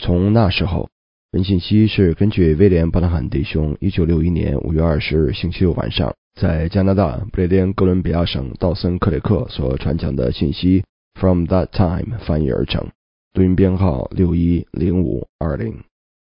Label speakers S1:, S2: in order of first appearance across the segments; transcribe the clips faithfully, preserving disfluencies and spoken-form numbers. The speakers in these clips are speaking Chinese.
S1: 从那时候，本信息是根据威廉·伯特汉弟兄一九六一年五月二十日星期六晚上在加拿大不列颠哥伦比亚省道森克雷克所传讲的信息 From That Time 翻译而成，录音编号六一零五二零。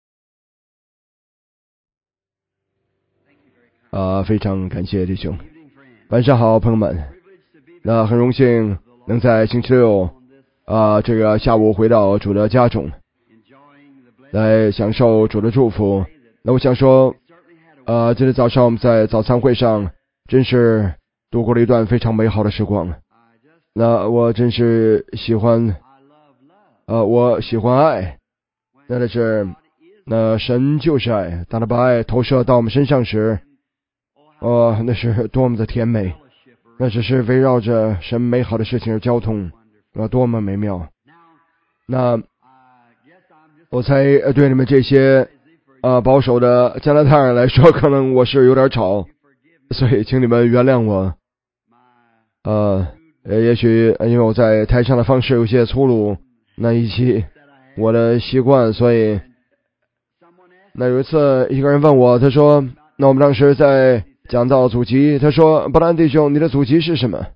S1: 啊，非常感谢弟兄，晚上好，朋友们。那很荣幸能在星期六啊这个下午回到主的家中，来享受主的祝福。那我想说，呃，今天早上我们在早餐会上真是度过了一段非常美好的时光。那我真是喜欢，呃，我喜欢爱。那的是，那神就是爱，当他把爱投射到我们身上时，哦，那是多么的甜美。那只是围绕着神美好的事情而交通，啊，多么美妙。那我猜对你们这些呃保守的加拿大人来说，可能我是有点吵，所以请你们原谅我。呃，也许因为我在台上的方式有些粗鲁，那以及我的习惯，所以那有一次一个人问我，他说，那我们当时在讲到祖籍，他说，布兰弟兄，你的祖籍是什么？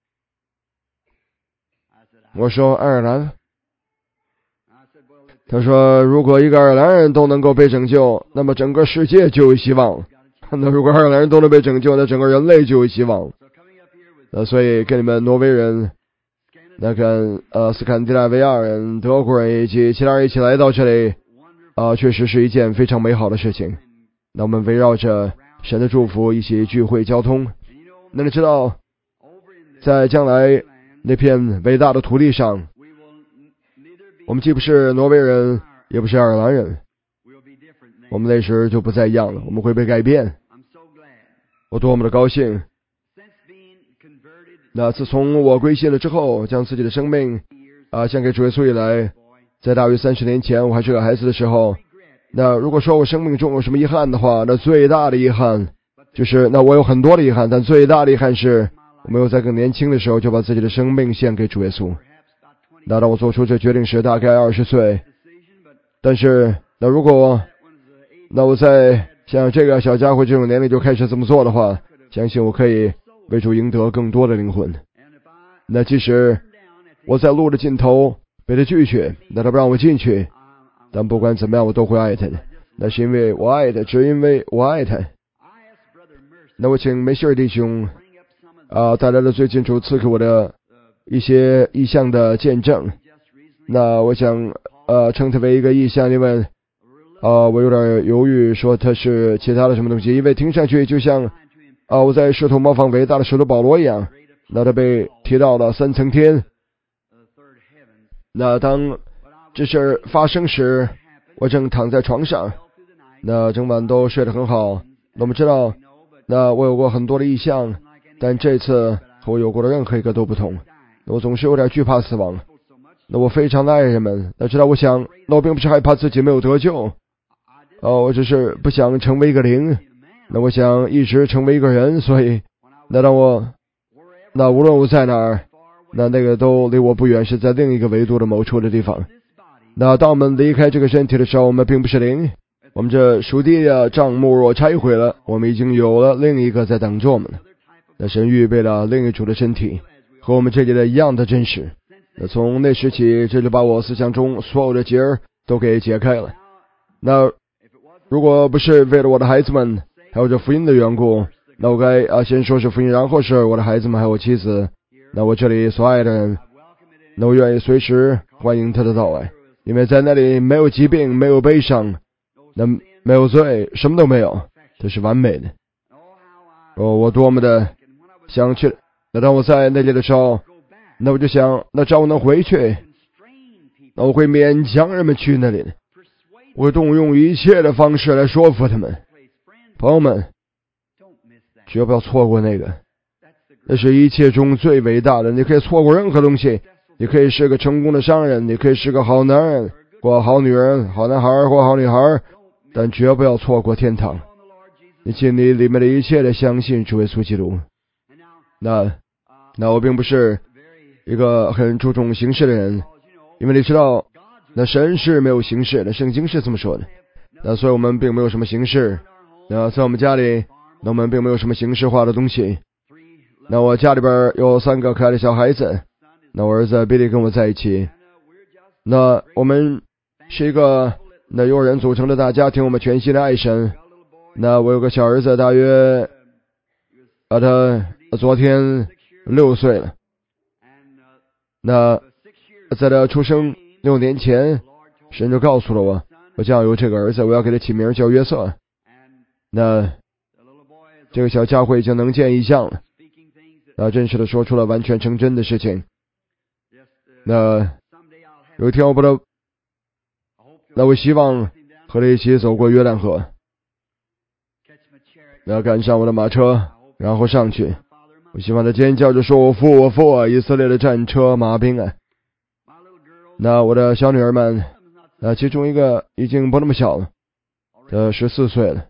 S1: 我说爱尔兰。他说，如果一个爱尔兰人都能够被拯救，那么整个世界就有希望。那如果爱尔兰人都能被拯救，那整个人类就有希望。呃，所以跟你们挪威人，那跟呃斯堪的纳维亚人、德国人以及其他人一起来到这里，啊、呃，确实是一件非常美好的事情。那我们围绕着神的祝福一起聚会交通。那你知道，在将来那片伟大的土地上，我们既不是挪威人，也不是爱尔兰人，我们那时就不再一样了，我们会被改变。我多么的高兴！那自从我归信了之后，将自己的生命啊献给主耶稣以来，在大约三十年前我还是个孩子的时候，那如果说我生命中有什么遗憾的话，那最大的遗憾就是，那我有很多的遗憾，但最大的遗憾是我没有在更年轻的时候就把自己的生命献给主耶稣。那当我做出这决定时大概二十岁，但是那如果那我在像这个小家伙这种年龄就开始这么做的话，相信我可以为主赢得更多的灵魂。那即使我在路的尽头被他拒绝，那他不让我进去，但不管怎么样我都会爱他的，那是因为我爱他，只因为我爱他。那我请梅西尔弟兄啊带来了最近主赐给我的一些意象的见证。那我想呃称它为一个意象，因为呃我有点犹豫说它是其他的什么东西，因为听上去就像啊、呃、我在试图模仿伟大的使徒保罗一样。那他被提到了三层天。那当这事发生时，我正躺在床上，那整晚都睡得很好。那我们知道，那我有过很多的意象，但这次和我有过的任何一个都不同。我总是有点惧怕死亡。那我非常的爱人们，那知道我想，那我并不是害怕自己没有得救，哦，我只是不想成为一个灵。那我想一直成为一个人，所以那让我那无论我在哪儿，那那个都离我不远，是在另一个维度的某处的地方。那当我们离开这个身体的时候，我们并不是灵，我们这属地的帐幕若拆毁了，我们已经有了另一个在等着我们了。那神预备了另一处的身体，和我们这里的一样的真实。那从那时起，这就把我思想中所有的结儿都给解开了。那如果不是为了我的孩子们还有这福音的缘故，那我该啊先说是福音，然后是我的孩子们还有我妻子。那我这里所爱的人，那我愿意随时欢迎他的到来，因为在那里没有疾病，没有悲伤，那没有罪，什么都没有，这是完美的。哦，我多么的想去。那当我在那里的时候，那我就想，那只要我能回去，那我会勉强人们去那里的，我会动用一切的方式来说服他们。朋友们，绝不要错过那个，那是一切中最伟大的。你可以错过任何东西，你可以是个成功的商人，你可以是个好男人或好女人，好男孩或好女孩，但绝不要错过天堂。你尽力里面的一切的相信主耶稣基督。那那我并不是一个很注重形式的人，因为你知道那神是没有形式的，圣经是这么说的。那所以我们并没有什么形式。那在我们家里，那我们并没有什么形式化的东西。那我家里边有三个可爱的小孩子。那我儿子比利跟我在一起。那我们是一个那由人组成的大家庭，我们全心的爱神。那我有个小儿子，大约啊，他昨天六岁了。那在他出生六年前，神就告诉了我，我将有这个儿子，我要给他起名叫约瑟。那这个小家伙已经能见异象了，那真实的说出了完全成真的事情。那有一天我不得，那我希望和他一起走过约旦河，那赶上我的马车，然后上去。我希望他尖叫着说：“我父，我父啊！以色列的战车马兵啊！”那我的小女儿们，那其中一个已经不那么小了，呃，十四岁了。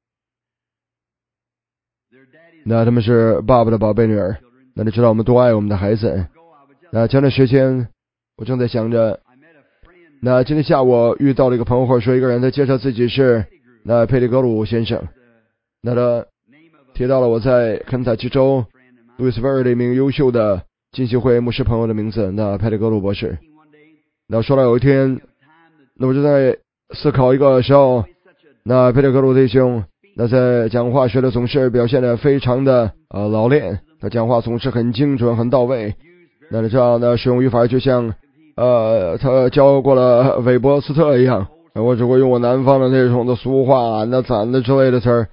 S1: 那他们是爸爸的宝贝女儿。那你知道我们多爱我们的孩子。那前段时间我正在想着，那今天下午遇到了一个朋友，或者说一个人，他介绍自己是那佩里格鲁先生。那他提到了我在肯塔基州路易斯维尔的一名优秀的浸信会牧师朋友的名字，那佩里格鲁博士。那说到有一天，那我就在思考一个时候，那佩里格鲁弟兄那在讲话时的总是表现得非常的呃老练，他讲话总是很精准很到位。那你知道呢，使用语法就像呃他教过了韦伯斯特一样，我只会用我南方的那种的俗话那攒的之类的词儿。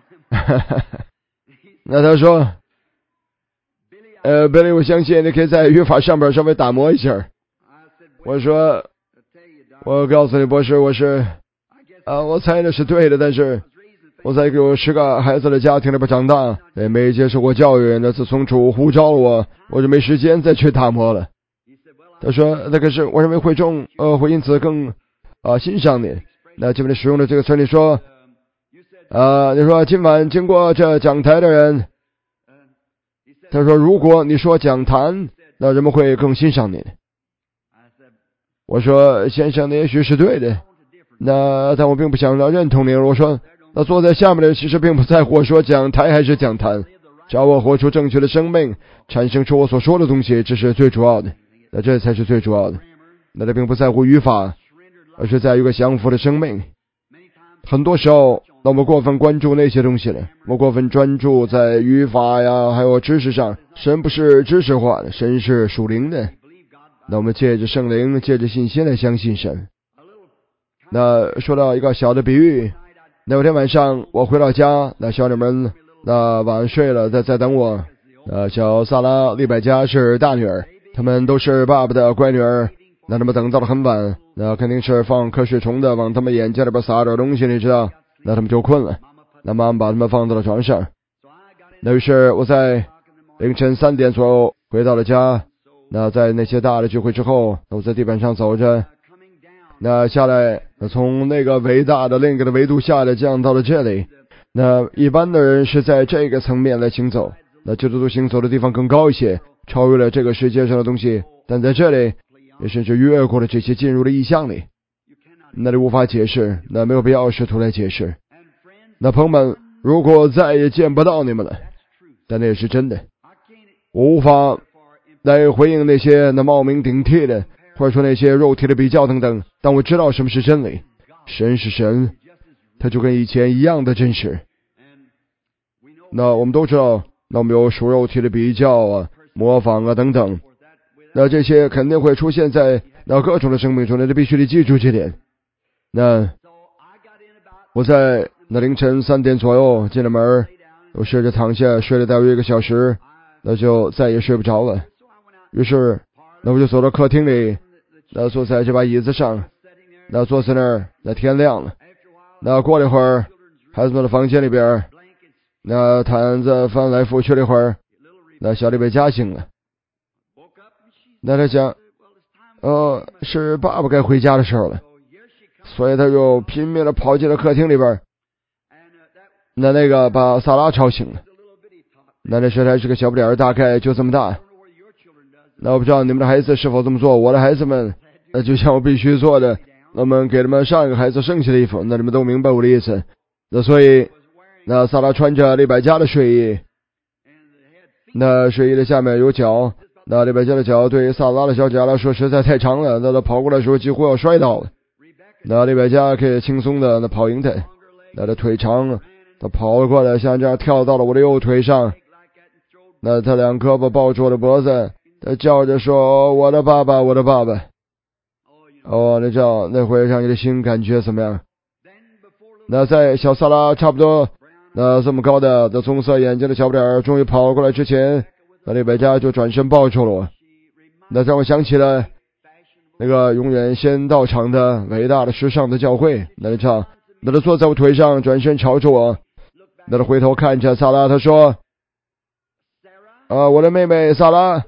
S1: 那他说呃 Billy 我相信你可以在语法上边稍微打磨一下。我说我告诉你博士，我是啊我猜的是对的，但是我在一个有十个孩子的家庭里边长大，也没接受过教育，那自从主呼召了我，我就没时间再去打磨了。他说那可是我认为会众呃会因此更啊欣赏你。那今天使用的这个词，你说啊你说今晚经过这讲台的人，他说如果你说讲坛，那人们会更欣赏你。我说先生，你也许是对的，那但我并不想要认同你。我说那坐在下面的人其实并不在乎我说讲台还是讲坛，只要我活出正确的生命，产生出我所说的东西，这是最主要的。那这才是最主要的。那他并不在乎语法，而是在于一个降服的生命。很多时候那我们过分关注那些东西了，我们过分专注在语法呀还有知识上。神不是知识化的，神是属灵的。那我们借着圣灵，借着信心来相信神。那说到一个小的比喻，那有天晚上我回到家，那小女们那晚睡了，在在等我。呃，小萨拉、利百加是大女儿，她们都是爸爸的乖女儿。那他们等到了很晚，那肯定是放瞌睡虫的往他们眼睛里边撒点东西，你知道，那他们就困了。那妈妈把他们放到了床上。那于是我在凌晨三点左右回到了家。那在那些大的聚会之后，我在地板上走着，那下来从那个伟大的另一个的维度下来降到了这里。那一般的人是在这个层面来行走，那基督徒行走的地方更高一些，超越了这个世界上的东西，但在这里也甚至越过了这些，进入了意象里。那里无法解释，那没有必要试图来解释。那朋友们，如果再也见不到你们了，但那也是真的。我无法来回应那些那冒名顶替的，或者说那些肉体的比较等等，但我知道什么是真理。神是神，他就跟以前一样的真实。那我们都知道，那我们有属肉体的比较啊、模仿啊等等，那这些肯定会出现在那各种的生命中，那就必须得记住这点。那我在那凌晨三点左右进了门，我试着躺下睡了大约一个小时，那就再也睡不着了。于是那我就走到客厅里，那坐在这把椅子上，那坐在那儿，那天亮了。那过了一会儿，孩子们的房间里边，那毯子翻来覆去了一会儿，那小丽贝加醒了。那他想呃是爸爸该回家的时候了，所以他就拼命的跑进了客厅里边，那那个把萨拉吵醒了。那那时还是个小不点儿，大概就这么大。那我不知道你们的孩子是否这么做，我的孩子们那就像我必须做的，我们给他们上一个孩子剩下的衣服，那你们都明白我的意思。那所以，那萨拉穿着利百加的睡衣，那睡衣的下面有脚，那利百加的脚对于萨拉的小脚来说实在太长了，那他跑过来的时候几乎要摔倒了。那利百加可以轻松的那跑赢他，那他腿长，他跑了过来，像这样跳到了我的右腿上，那他两胳膊抱住我的脖子，他叫着说：“我的爸爸，我的爸爸。”哦，那叫那会让你的心感觉怎么样？那在小萨拉差不多那这么高的的棕色眼睛的小不点儿终于跑过来之前，那利百加就转身抱住了我。那让我想起了那个永远先到场的伟大的时尚的教会。那唱，那他坐在我腿上，转身朝着我，那他回头看着萨拉，他说：“啊，我的妹妹萨拉，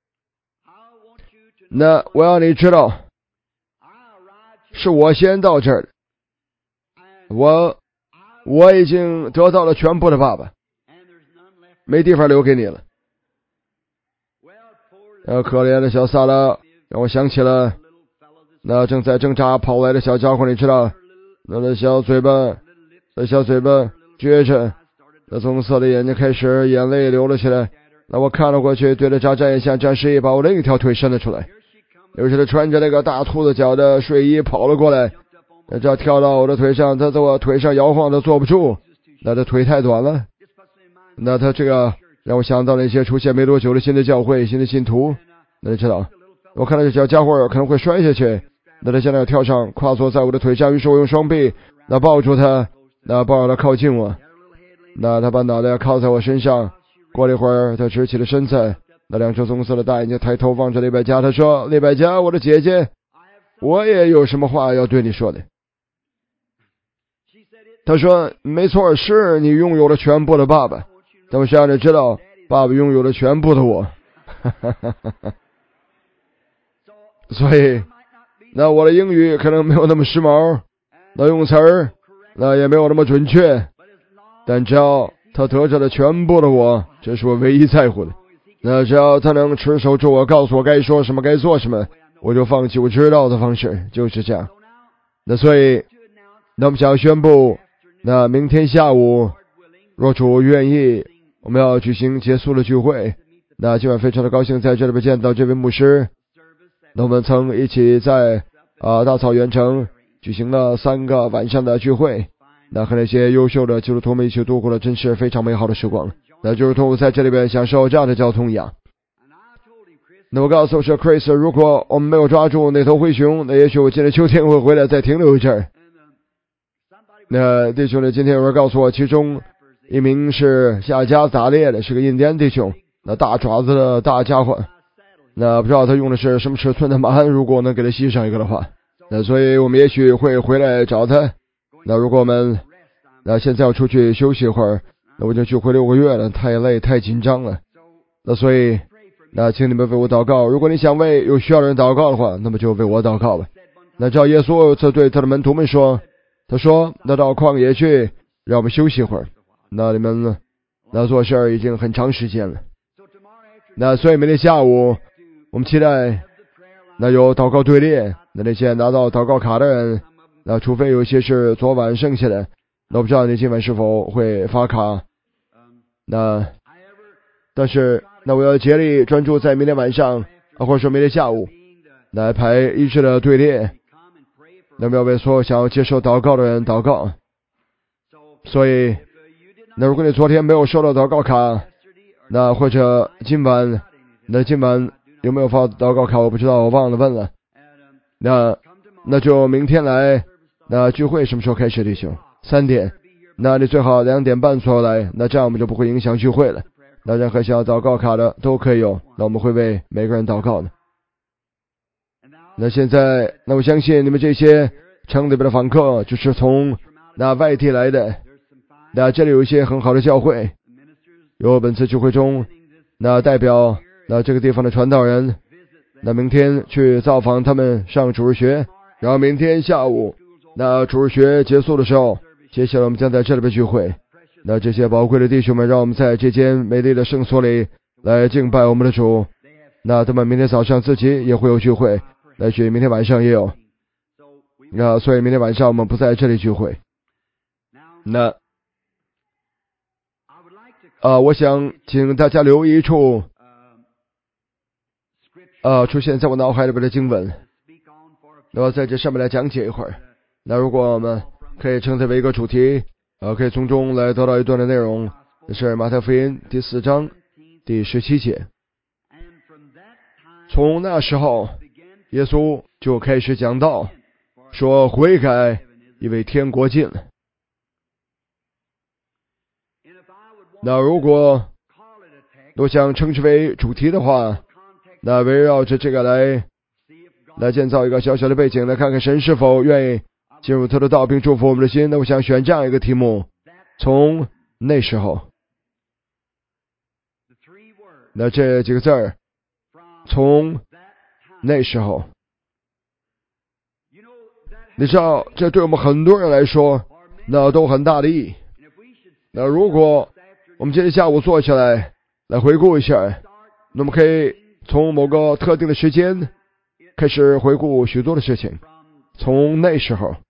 S1: 那我要你知道，是我先到这儿的，我我已经得到了全部的爸爸，没地方留给你了。”呃，可怜的小萨拉让我想起了那正在挣扎跑来的小家伙，你知道，那的小嘴巴，那小嘴巴撅着，那棕色的眼睛开始眼泪流了起来。那我看了过去，对着眨眨眼，向展示一把我另一条腿伸了出来。有时他穿着那个大兔子脚的睡衣跑了过来，那这跳到我的腿上，他在我腿上摇晃的坐不住，那他腿太短了。那他这个让我想到了一些出现没多久的新的教会、新的信徒。那你知道，我看到这小家伙可能会摔下去，那他现在要跳上，跨坐在我的腿上，于是我用双臂那抱住他，那抱着他靠近我，那他把脑袋靠在我身上。过了一会儿，他直起了身子，那两只棕色的大眼睛抬头望着利百加，他说：“利百加，我的姐姐，我也有什么话要对你说的。”他说：“没错，是你拥有了全部的爸爸，但我想让你知道，爸爸拥有了全部的我。”所以，那我的英语可能没有那么时髦，那用词儿那也没有那么准确，但只要他得着了全部的我，这是我唯一在乎的。那只要他能持守住我，告诉我该说什么，该做什么，我就放弃我知道的方式，就是这样。那所以，那我们想要宣布，那明天下午，若主愿意，我们要举行结束的聚会。那今晚非常的高兴在这里边见到这位牧师。那我们曾一起在啊、呃、大草原城举行了三个晚上的聚会，那和那些优秀的基督徒们一起度过了真是非常美好的时光。那就如同我在这里边享受这样的交通一样。那我告诉是 Chris， 如果我们没有抓住那头灰熊，那也许我今年秋天会回来再停留一阵儿。那弟兄呢，今天有人告诉我，其中一名是下家打猎的，是个印第安弟兄，那大爪子的大家伙。那不知道他用的是什么尺寸的马鞍，如果能给他吸上一个的话，那所以我们也许会回来找他。那如果我们那现在要出去休息一会儿，那我就聚会六个月了，太累太紧张了。那所以那请你们为我祷告，如果你想为有需要的人祷告的话，那么就为我祷告吧。那照耶稣有次对他的门徒们说，他说那到旷野去，让我们休息一会儿。那你们那做事儿已经很长时间了。那所以明天下午我们期待那有祷告队列，那那些拿到祷告卡的人，那除非有一些是昨晚剩下的，那我不知道你今晚是否会发卡。那但是那我要竭力专注在明天晚上，或者说明天下午来排一致的队列，那么要为所有想要接受祷告的人祷告。所以那如果你昨天没有收到祷告卡，那或者今晚那今晚有没有发祷告卡我不知道，我忘了问了。那那就明天来。那聚会什么时候开始弟兄？三点。那你最好两点半左右来，那这样我们就不会影响聚会了。那任何想要祷告卡的都可以有，那我们会为每个人祷告的。那现在那我相信你们这些城里边的访客就是从那外地来的，那这里有一些很好的教会，有本次聚会中那代表那这个地方的传道人，那明天去造访他们上主日学，然后明天下午那主日学结束的时候，接下来我们将在这里边聚会。那这些宝贵的弟兄们，让我们在这间美丽的圣所里来敬拜我们的主。那他们明天早上自己也会有聚会， 也许明天晚上也有。那所以明天晚上我们不在这里聚会。那呃，我想请大家留意一处呃出现在我脑海里边的经文，那么在这上面来讲解一会儿。那如果我们可以称之为一个主题，呃，可以从中来得到一段的内容，这是马太福音第四章第十七节。从那时候，耶稣就开始讲道，说悔改，因为天国近了。那如果我想称之为主题的话，那围绕着这个来来建造一个小小的背景，来看看神是否愿意进入他的道，并祝福我们的心。那我想选这样一个题目，从那时候。那这几个字儿，从那时候，你知道这对我们很多人来说那都很大的意义。那如果我们今天下午坐下来来回顾一下，那我们可以从某个特定的时间开始回顾许多的事情。从那时候，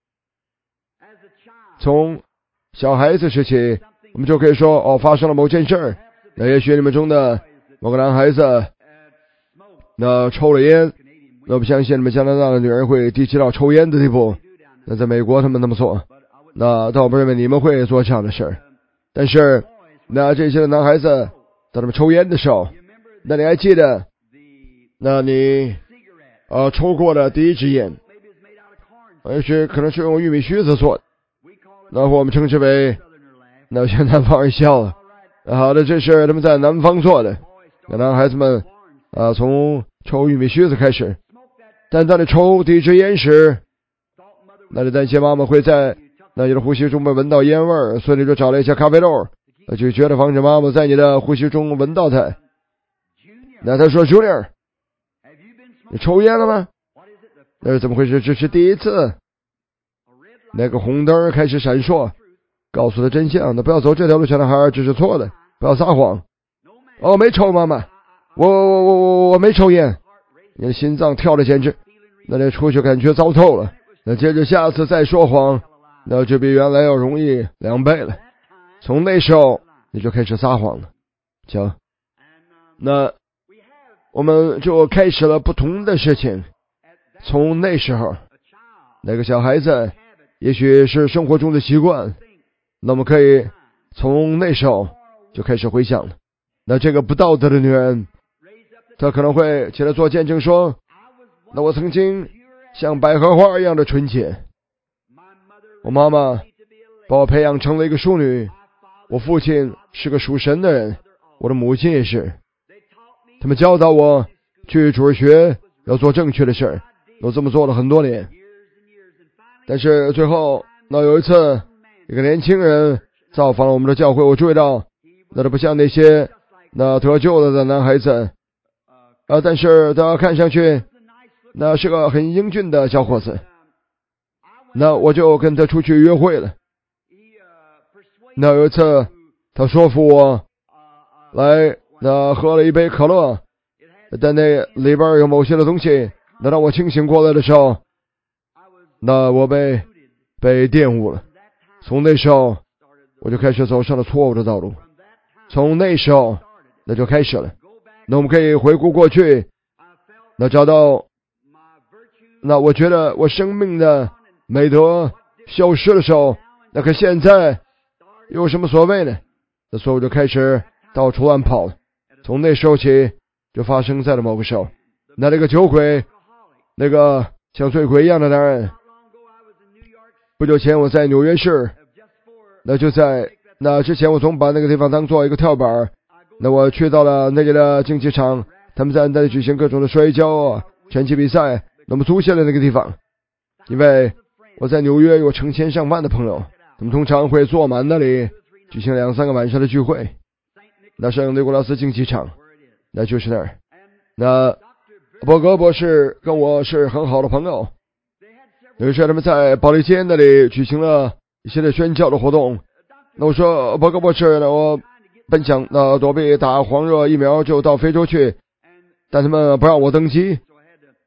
S1: 从小孩子时期，我们就可以说哦，发生了某件事儿。那也许你们中的某个男孩子那抽了烟，那我不相信你们加拿大的女人会低级到抽烟的地步。那在美国他们那么做，那但我不认为你们会做这样的事儿。但是那这些的男孩子当他们抽烟的时候，那你还记得那你呃抽过的第一支烟，也许可能是用玉米须子做的，那我们称之为那些南方人笑了。好的，这是他们在南方做的，那男孩子们啊、呃、从抽玉米须子开始。但当你抽第一支烟时，那你担心妈妈会在那你的呼吸中被闻到烟味儿，所以你就找了一些咖啡豆，就觉得防止妈妈在你的呼吸中闻到它。那他说 Junior 你抽烟了吗？那是怎么回事？这是第一次。那个红灯开始闪烁，告诉他真相，那不要走这条路，小男孩，这是错的，不要撒谎。哦，没抽，妈妈，我我我我我没抽烟。你的心脏跳得简直，那你出去感觉糟透了。那接着下次再说谎，那就比原来要容易两倍了。从那时候你就开始撒谎了。行，那我们就开始了不同的事情。从那时候，那个小孩子也许是生活中的习惯，那么可以从那时候就开始回想了。那这个不道德的女人，她可能会起来做见证说，那我曾经像百合花一样的纯洁，我妈妈把我培养成了一个淑女，我父亲是个属神的人，我的母亲也是，他们教导我去主日学要做正确的事儿，我这么做了很多年。但是最后那有一次一个年轻人造访了我们的教会，我注意到那他不像那些那得救了的男孩子啊，但是他看上去那是个很英俊的小伙子。那我就跟他出去约会了。那有一次他说服我来那喝了一杯可乐，但那里边有某些的东西，那当我清醒过来的时候，那我被被玷污了。从那时候我就开始走上了错误的道路。从那时候那就开始了。那我们可以回顾过去，那找到那我觉得我生命的美德消失的时候，那可现在有什么所谓呢？那所以我就开始到处乱跑了。从那时候起就发生在了某个时候，那那个酒鬼，那个像醉鬼一样的男人，不久前我在纽约市，那就在那之前我总把那个地方当做一个跳板，那我去到了那里的竞技场，他们在那里举行各种的摔跤啊拳击比赛，那么租下了那个地方，因为我在纽约有成千上万的朋友，他们通常会坐满那里举行两三个晚上的聚会。那圣尼古拉斯竞技场，那就是那儿。那伯格博士跟我是很好的朋友，有一次他们在保利街那里举行了一些的宣教的活动。那我说伯格博士，那我本想那躲避打黄热疫苗就到非洲去，但他们不让我登机，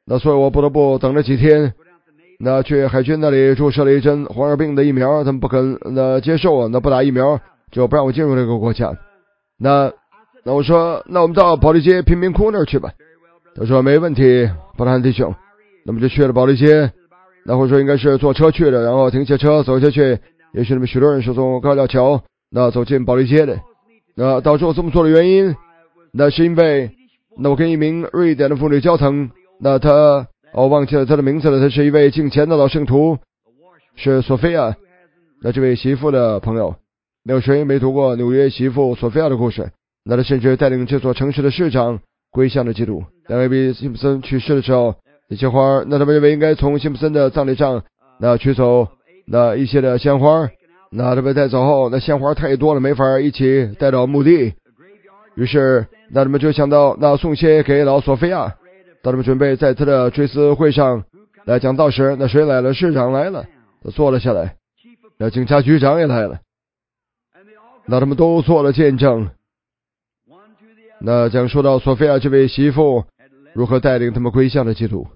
S1: 那所以我不得不等了几天，那去海军那里注射了一针黄热病的疫苗，他们不肯那接受我，那不打疫苗就不让我进入这个国家。那那我说，那我们到保利街贫民窟那儿去吧。他说没问题，布兰弟兄。那么就去了保利街，那或者说应该是坐车去的，然后停下车走下去。也许你们许多人是从高架桥那走进保利街的。那导致我这么做的原因，那是因为那我跟一名瑞典的妇女交谈，那她我忘记了她的名字了，她是一位敬虔的老圣徒，是索菲亚。那这位媳妇的朋友，没有谁没读过纽约媳妇索菲亚的故事。那他甚至带领这座城市的市长归向了基督。当艾比辛普森去世的时候，那些花，那他们认为应该从辛普森的葬礼上那取走那一些的鲜花，那他们带走后，那鲜花太多了，没法一起带到墓地。于是那他们就想到那送些给老索菲亚。当他们准备在他的追思会上来讲道时，那谁来了？市长来了，他坐了下来。那警察局长也来了，那他们都做了见证。那讲说到索菲亚这位媳妇如何带领他们归向了基督。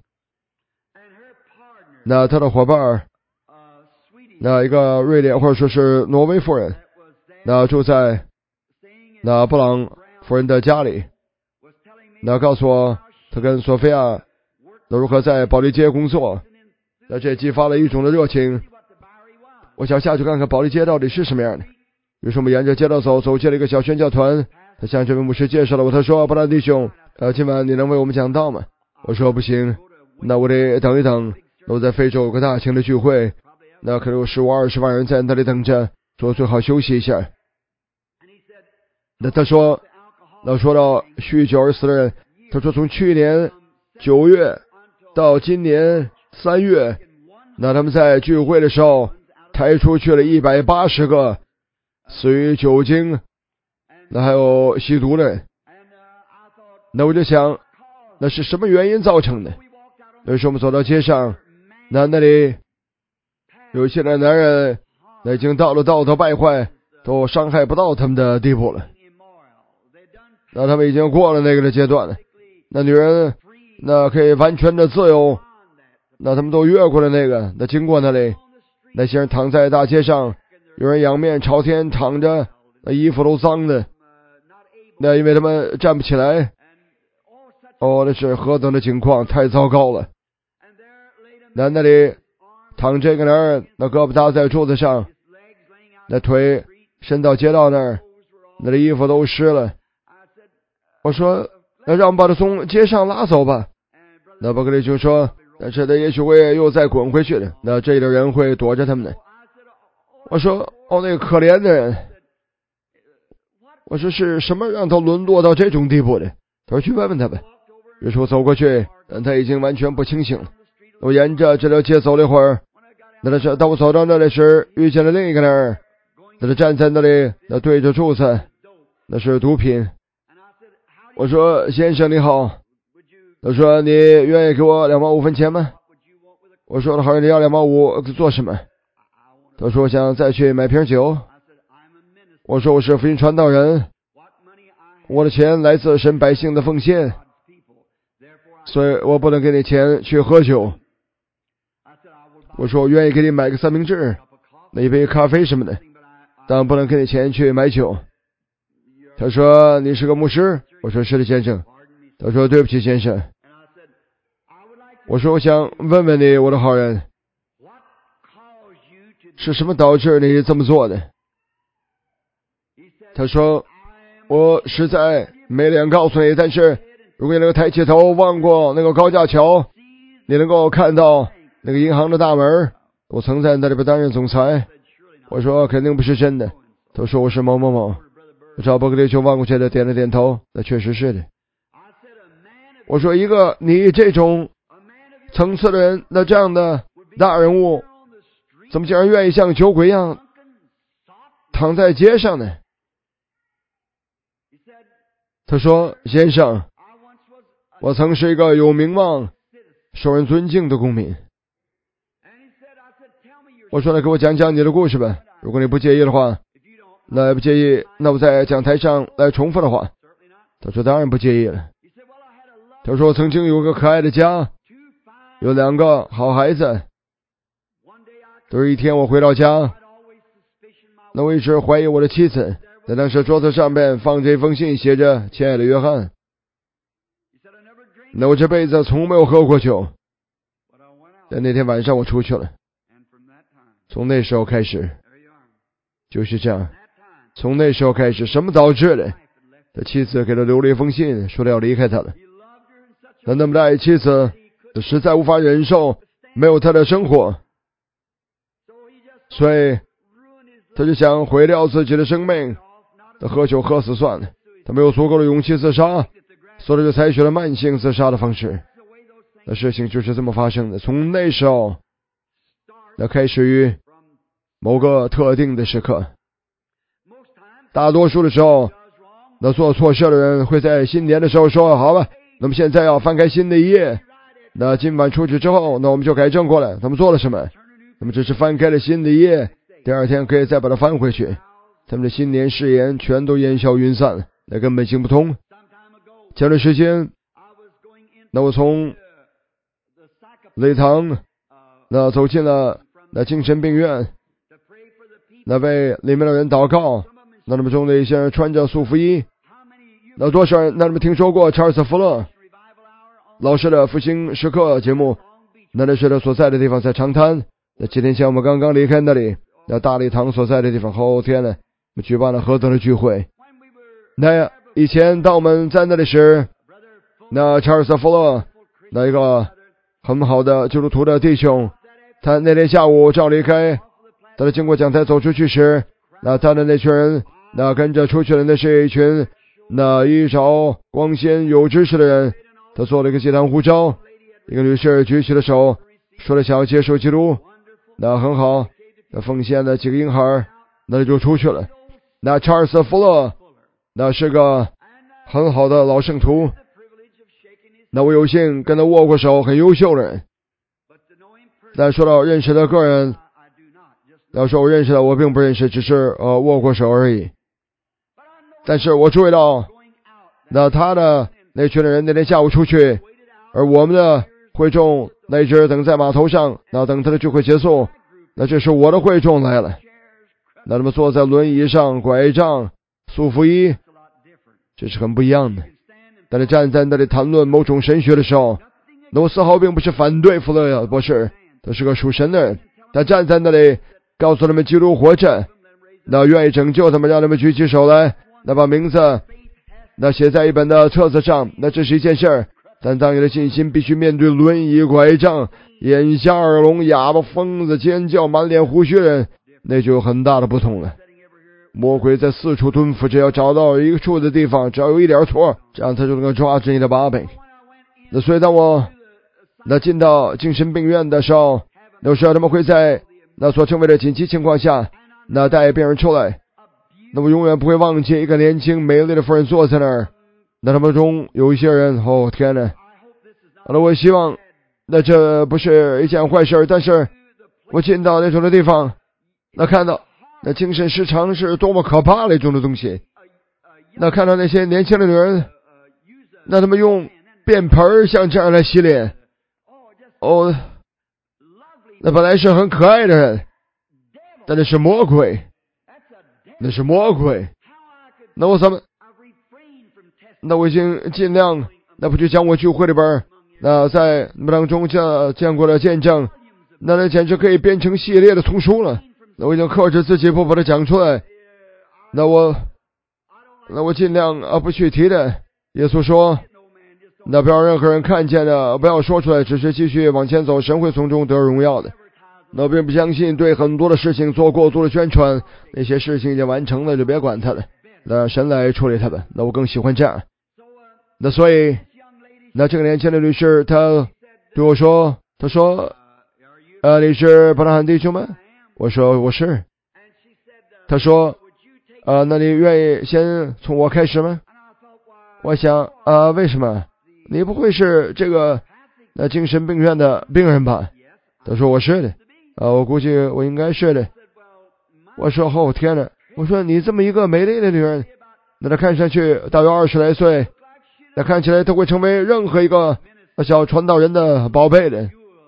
S1: 那他的伙伴，那一个瑞典或者说是挪威夫人，那住在那布朗夫人的家里，那告诉我他跟索菲亚那如何在保利街工作。那这激发了一种的热情，我想下去看看保利街到底是什么样的。于是我们沿着街道走，走进了一个小宣教团。他向这位牧师介绍了我，他说：“布兰弟兄，呃，今晚你能为我们讲道吗？”我说：“不行，那我得等一等。我在非洲有个大型的聚会，那可能有十五二十万人在那里等着，说最好休息一下。”那他说，那说到酗酒而死的人，他说从去年九月到今年三月，那他们在聚会的时候抬出去了一百八十个死于酒精。那还有吸毒的人，那我就想，那是什么原因造成的？有时候我们走到街上，那那里有些的男人，那已经到了道德败坏，都伤害不到他们的地步了。那他们已经过了那个的阶段了。那女人，那可以完全的自由，那他们都越过了那个。那经过那里，那些人躺在大街上，有人仰面朝天躺着，那衣服都脏的。那因为他们站不起来，哦，那是何等的情况，太糟糕了。那那里躺着一个男人，那胳膊搭在柱子上，那腿伸到街道那儿，那的衣服都湿了。我说，那让我们把他从街上拉走吧。那伯克利就说，但是他也许会又再滚回去的，那这里的人会躲着他们的。我说，哦，那个可怜的人。我说是什么让他沦落到这种地步的？他说去问问他呗。于是我走过去，但他已经完全不清醒了。我沿着这条街走了一会儿，那是当我走到那里时，遇见了另一个人，那他站在那里，那对着柱子，那是毒品。我说先生你好，他说你愿意给我两毛五分钱吗？我说好，你要两毛五做什么？他说我想再去买瓶酒。我说我是福音传道人，我的钱来自神百姓的奉献，所以我不能给你钱去喝酒。我说我愿意给你买个三明治，那一杯咖啡什么的，但不能给你钱去买酒。他说你是个牧师？我说是的先生。他说对不起先生。我说我想问问你我的好人，是什么导致你这么做的？他说我实在没脸告诉你，但是如果你能够抬起头望过那个高架桥，你能够看到那个银行的大门，我曾在那里边担任总裁。我说肯定不是真的。他说我是某某某。我找伯克利就望过去的点了点头，那确实是的。我说一个你这种层次的人，那这样的大人物怎么竟然愿意像酒鬼一样躺在街上呢？他说先生，我曾是一个有名望受人尊敬的公民。我说那给我讲讲你的故事吧，如果你不介意的话。那不介意，那我在讲台上来重复的话。他说当然不介意了。他说我曾经有个可爱的家， 有两个好孩子。有一天我回到家，那我一直怀疑我的妻子，在当时桌子上面放着一封信，写着亲爱的约翰，那我这辈子从没有喝过酒，但那天晚上我出去了。从那时候开始就是这样，从那时候开始什么导致的？他妻子给他留了一封信，说他要离开他了。他那么的爱妻子，实在无法忍受没有他的生活，所以他就想毁掉自己的生命。他喝酒喝死算了，他没有足够的勇气自杀，所以就采取了慢性自杀的方式。那事情就是这么发生的。从那时候，那开始于某个特定的时刻，大多数的时候，那做错事的人会在新年的时候说，好吧，那么现在要翻开新的一页，那今晚出去之后，那我们就改正过来。他们做了什么？那么只是翻开了新的一页，第二天可以再把它翻回去。他们的新年誓言全都烟消云散了，那根本行不通。前段时间，那我从礼堂那走进了那精神病院，那为里面的人祷告。那他们中的一些人穿着素服衣，那多少人那他们听说过查尔斯·福勒老师的复兴时刻节目？那那是他所在的地方在长滩。那几天前我们刚刚离开那里，那大礼堂所在的地方，后天呢，我们举办了何等的聚会。那以前当我们在那里时，那查尔斯·福勒那一个很好的基督徒的弟兄，他那天下午正要离开，当他经过讲台走出去时，那他的那群人，那跟着出去的那是一群那衣着光鲜有知识的人。他做了一个祭坛呼召，一个女士举起了手，说了想要接受基督。那很好，那奉献了几个婴孩，那就出去了。那查尔斯·福勒那是个很好的老圣徒，那我有幸跟他握过手，很优秀的人。但说到认识的个人，要说我认识的，我并不认识，只是呃握过手而已。但是我注意到，那他的那群的人那天下午出去，而我们的会众那一直等在码头上，那等他的聚会结束。那这时我的会众来了，那他们坐在轮椅上，拐杖、素服衣，这是很不一样的。但是站在那里谈论某种神学的时候，那我丝毫并不是反对福勒博士，他是个属神的人。他站在那里告诉他们基督活着，那愿意拯救他们，让他们举起手来，那把名字那写在一本的册子上。那这是一件事儿，但当你的信心必须面对轮椅、拐杖、眼瞎耳聋、哑巴、疯子、尖叫、满脸胡须的人，那就有很大的不同了。魔鬼在四处蹲伏，只要找到一个处的地方，只要有一点错，这样他就能够抓住你的把柄。那所以当我那进到精神病院的时候，有时候他们会在那所称为的紧急情况下，那带病人出来。那我永远不会忘记一个年轻美丽的妇人坐在那儿。那他们中有一些人，哦天哪！那我希望那这不是一件坏事，但是我进到那种的地方，那看到那精神失常是多么可怕的一种的东西。那看到那些年轻的女人，那他们用便盆像这样来洗脸。哦，那本来是很可爱的人，但那是魔鬼，那是魔鬼。那我怎么？那我已经尽量那不去讲我聚会里边那在你们当中见见过的见证，那那简直可以编成系列的丛书了。那我已经克制自己不把它讲出来。那我那我尽量啊不去提的。耶稣说，那不要任何人看见的不要说出来，只是继续往前走，神会从中得荣耀的。那我并不相信对很多的事情做过度的宣传，那些事情已经完成了就别管它了，那神来处理它吧。那我更喜欢这样。那所以那这个年轻的律师他对我说，他说呃你是伯拉罕弟兄吗？我说我是。他说呃那你愿意先从我开始吗？我想呃为什么？你不会是这个那精神病院的病人吧？他说我是的。呃我估计我应该是的。我说哦天哪，我说你这么一个美丽的女人，那她看上去大约二十来岁，那看起来她会成为任何一个小传道人的宝贝的。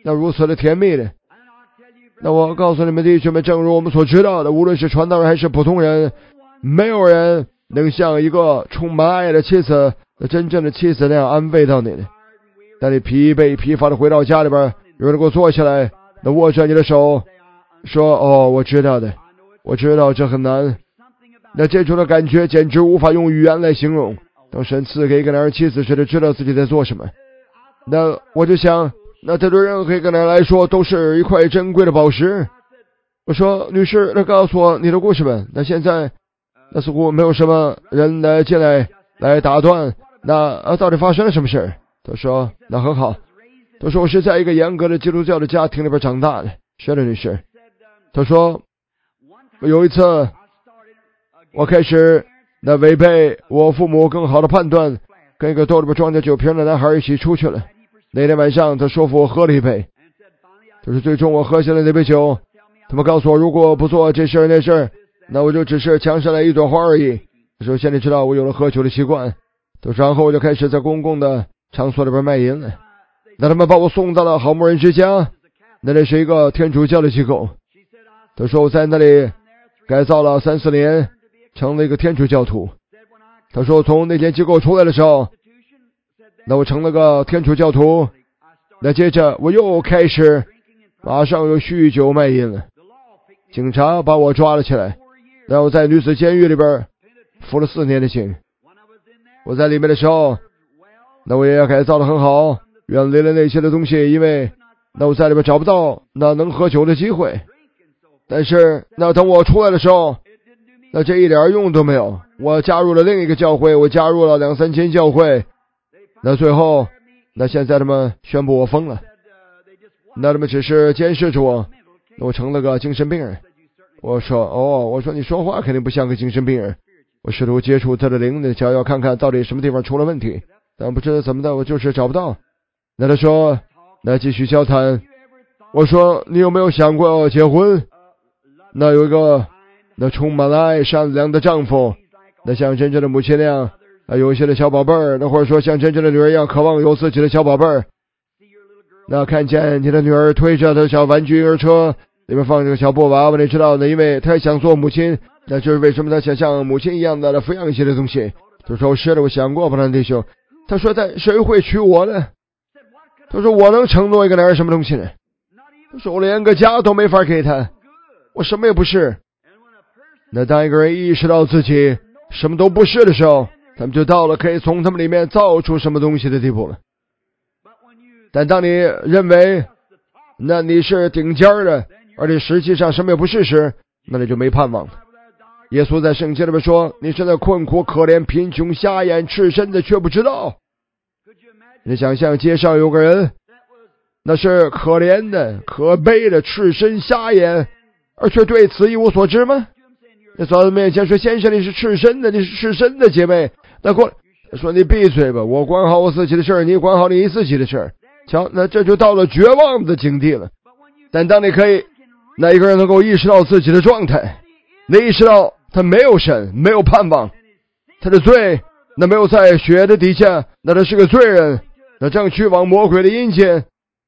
S1: 那如此的甜蜜的。那我告诉你们弟兄们，正如我们所知道的，无论是传道人还是普通人，没有人能像一个充满爱的妻子，真正的妻子那样安慰到你的。当你疲惫疲乏的回到家里边，有人能够坐下来，那握着你的手说，哦，我知道的，我知道这很难。那这种的感觉简直无法用语言来形容。当神赐给一个男人妻子时，他知道自己在做什么。那我就想，那这对任何一个男人来说都是一块珍贵的宝石。我说，女士，那告诉我你的故事吧。那现在那似乎没有什么人来进来来打断。那啊，到底发生了什么事？他说，那很好。他说，我是在一个严格的基督教的家庭里边长大的。是的，女士。他说，有一次我开始那违背我父母更好的判断，跟一个兜里边装着酒瓶的男孩一起出去了。那天晚上他说服我喝了一杯，就是最终我喝下了那杯酒。他们告诉我，如果不做这事儿那事儿，那我就只是墙上来一朵花而已。首先你知道我有了喝酒的习惯，然后我就开始在公共的场所里边卖淫了。那他们把我送到了好牧人之家，那里是一个天主教的机构。他说我在那里改造了三四年，成了一个天主教徒。他说从那间机构出来的时候，那我成了个天主教徒。那接着我又开始马上又酗酒卖淫了。警察把我抓了起来，然后在女子监狱里边服了四年的刑。我在里面的时候，那我也改造得很好，远离了那些的东西，因为那我在里边找不到那能喝酒的机会。但是那等我出来的时候，那这一点用都没有。我加入了另一个教会，我加入了两三间教会。那最后，那现在他们宣布我疯了。那他们只是监视着我，我成了个精神病人。我说，哦，我说你说话肯定不像个精神病人。我试图接触他的灵，想要看看到底什么地方出了问题，但不知道怎么的，我就是找不到。那他说，那继续交谈。我说，你有没有想过结婚？那有一个那充满了爱善良的丈夫，那像真正的母亲那样啊，有一些的小宝贝儿，那或者说像真正的女儿一样渴望有自己的小宝贝儿。那看见你的女儿推着她的小玩具婴儿车，里面放着个小布娃娃，你知道呢？因为她想做母亲，那就是为什么她想像母亲一样的来抚养一些的东西。就说是的，我想过，布兰弟兄。他说，但谁会娶我呢？他说，我能承诺一个男人什么东西呢？他说，我连个家都没法给他，我什么也不是。那当一个人意识到自己什么都不是的时候，他们就到了可以从他们里面造出什么东西的地步了。但当你认为那你是顶尖的，而且实际上什么也不是时，那你就没盼望了。耶稣在圣经里面说，你是那困苦可怜贫穷瞎眼赤身的却不知道。你想象街上有个人，那是可怜的可悲的赤身瞎眼，而却对此一无所知吗？你走到面前说，先生你是赤身的，你是赤身的姐妹，那过来说，你闭嘴吧，我管好我自己的事儿，你管好你自己的事儿。瞧，那这就到了绝望的境地了。但当你可以那一个人能够意识到自己的状态，你意识到他没有神，没有盼望，他的罪那没有在血的底下，那他是个罪人，那正去往魔鬼的阴间，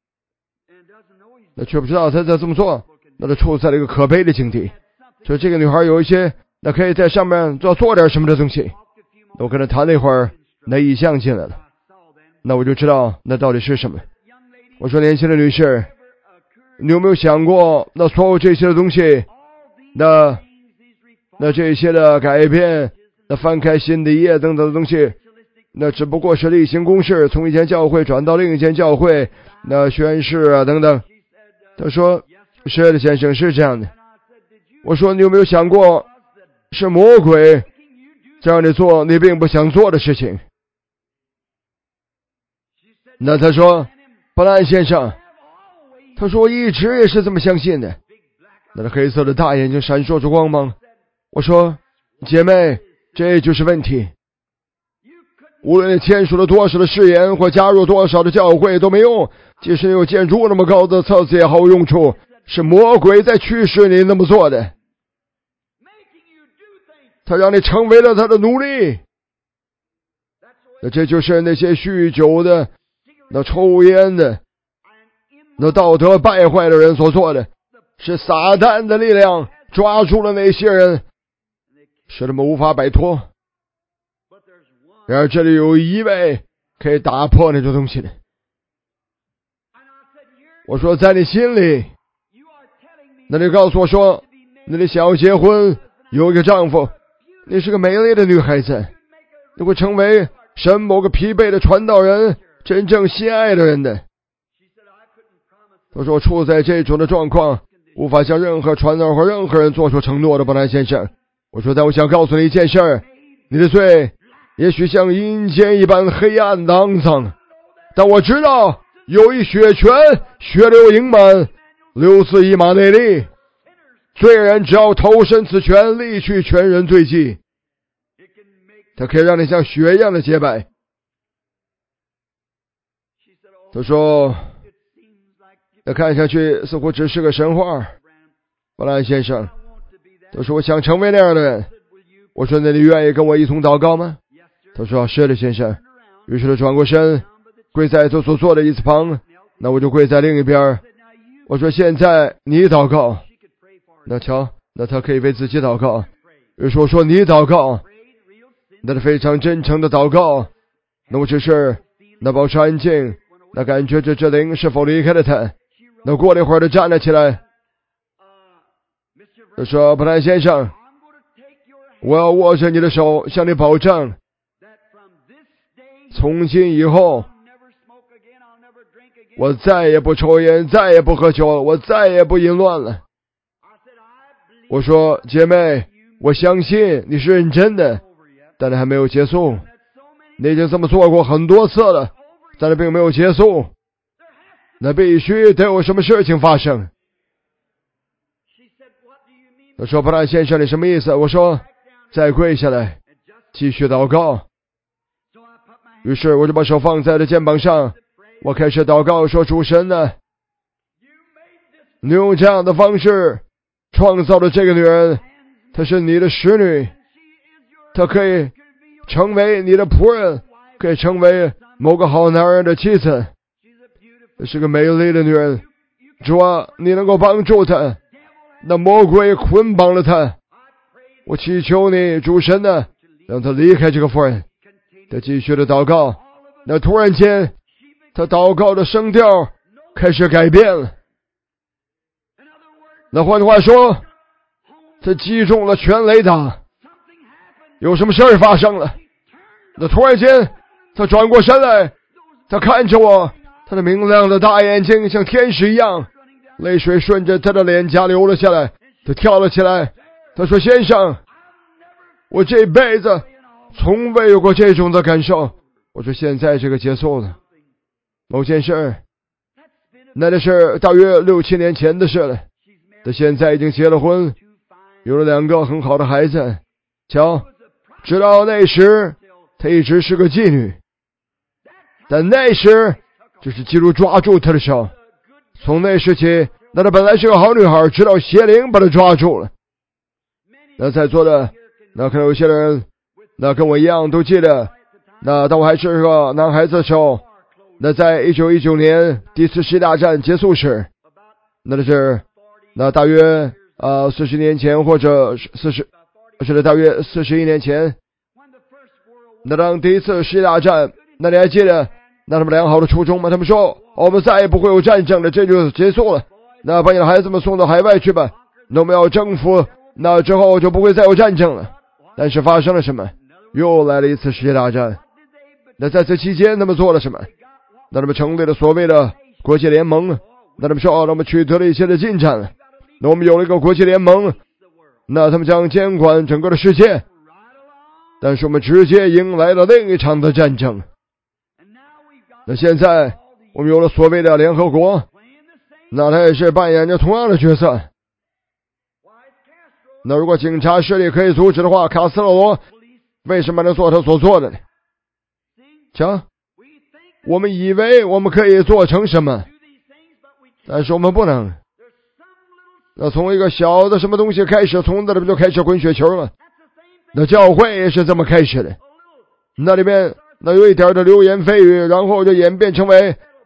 S1: 那却不知道他在这么做，那他处在了一个可悲的境地。所以这个女孩有一些那可以在上面做做点什么的东西。我跟他谈了一会儿，那意象进来了，那我就知道那到底是什么。我说，年轻的女士，你有没有想过，那所有这些的东西，那那这些的改变，那翻开新的一页等等的东西，那只不过是例行公事，从一间教会转到另一间教会，那宣誓啊等等。他说，是的，先生，是这样的。我说，你有没有想过，是魔鬼这让你做你并不想做的事情？那他说，布兰先生，他说我一直也是这么相信的。那他黑色的大眼睛闪烁着光芒。我说，姐妹，这就是问题。无论你签署了多少的誓言或加入多少的教会都没用，即使你有建筑那么高的册子也毫无用处，是魔鬼在驱使你那么做的。他让你成为了他的奴隶。那这就是那些酗酒的，那抽烟的， 那道德败坏的人所做的，是撒旦的力量抓住了那些人，使他们无法摆脱。然而这里有一位可以打破那种东西的。我说在你心里，那你告诉我说，那你想要结婚，有一个丈夫，你是个美丽的女孩子，你会成为神某个疲惫的传道人真正心爱的人的。他说我处在这种的状况，无法向任何传道或任何人做出承诺的，伯南先生。我说但我想告诉你一件事儿，你的罪也许像阴间一般黑暗肮脏，但我知道有一血泉血流盈满，流自以马内利，罪人只要投身此泉，力去全人罪迹，它可以让你像血一样的洁白。他说那看下去似乎只是个神话，伯兰先生。他说我想成为那样的人。我说那你愿意跟我一同祷告吗？他说是的先生。于是他转过身跪在他所坐的椅子旁，那我就跪在另一边。我说现在你祷告。那瞧，那他可以为自己祷告。于是我说你祷告，那是非常真诚的祷告。那我只是那保持安静，那感觉这这灵是否离开了他。那过了一会儿他站了起来，他说伯兰先生，我要握着你的手，向你保证，从今以后我再也不抽烟，再也不喝酒，我再也不淫乱了。我说姐妹，我相信你是认真的，但你还没有结束。你已经这么做过很多次了，但是并没有结束，那必须得有什么事情发生。他说伯兰先生你什么意思？我说再跪下来继续祷告。于是我就把手放在他肩膀上，我开始祷告说主神呢，你用这样的方式创造了这个女人，她是你的使女，她可以成为你的仆人，可以成为某个好男人的妻子，她是个美丽的女人。主啊，你能够帮助她，那魔鬼捆绑了她，我祈求你主神呢，让她离开这个妇人。他继续的祷告，那突然间他祷告的声调开始改变了。那换句话说，他击中了全雷达，有什么事儿发生了。那突然间他转过身来，他看着我，他的明亮的大眼睛像天使一样，泪水顺着他的脸颊流了下来。他跳了起来，他说先生，我这辈子从未有过这种的感受。我说现在这个结束了，某件事，那的事大约六七年前的事了。他现在已经结了婚，有了两个很好的孩子。瞧，直到那时他一直是个妓女，但那时就是基督抓住他的手。从那时起，那她本来是个好女孩，直到邪灵把她抓住了。那在座的那可能有些人那跟我一样都记得，那当我还是个男孩子的时候，那在一九一九年第一次世界大战结束时，那是那大约呃四十年前或者四十是大约四十一年前。那当第一次世界大战，那你还记得那他们良好的初衷吗？他们说、哦、我们再也不会有战争了，这就结束了，那把你的孩子们送到海外去吧，那我们要征服，那之后就不会再有战争了。但是发生了什么？又来了一次世界大战。那在这期间他们做了什么？那他们成立了所谓的国际联盟。那他们说、哦、那我们取得了一些的进展，那我们有了一个国际联盟，那他们将监管整个的世界。但是我们直接迎来了另一场的战争。那现在我们有了所谓的联合国，那他也是扮演着同样的角色。那如果警察势力可以阻止的话，卡斯特罗为什么能做他所做的呢？瞧，我们以为我们可以做成什么，但是我们不能。那从一个小的什么东西开始，从那里就开始滚雪球了。那教会也是这么开始的，那里面那有一点的流言蜚语，然后就演变成为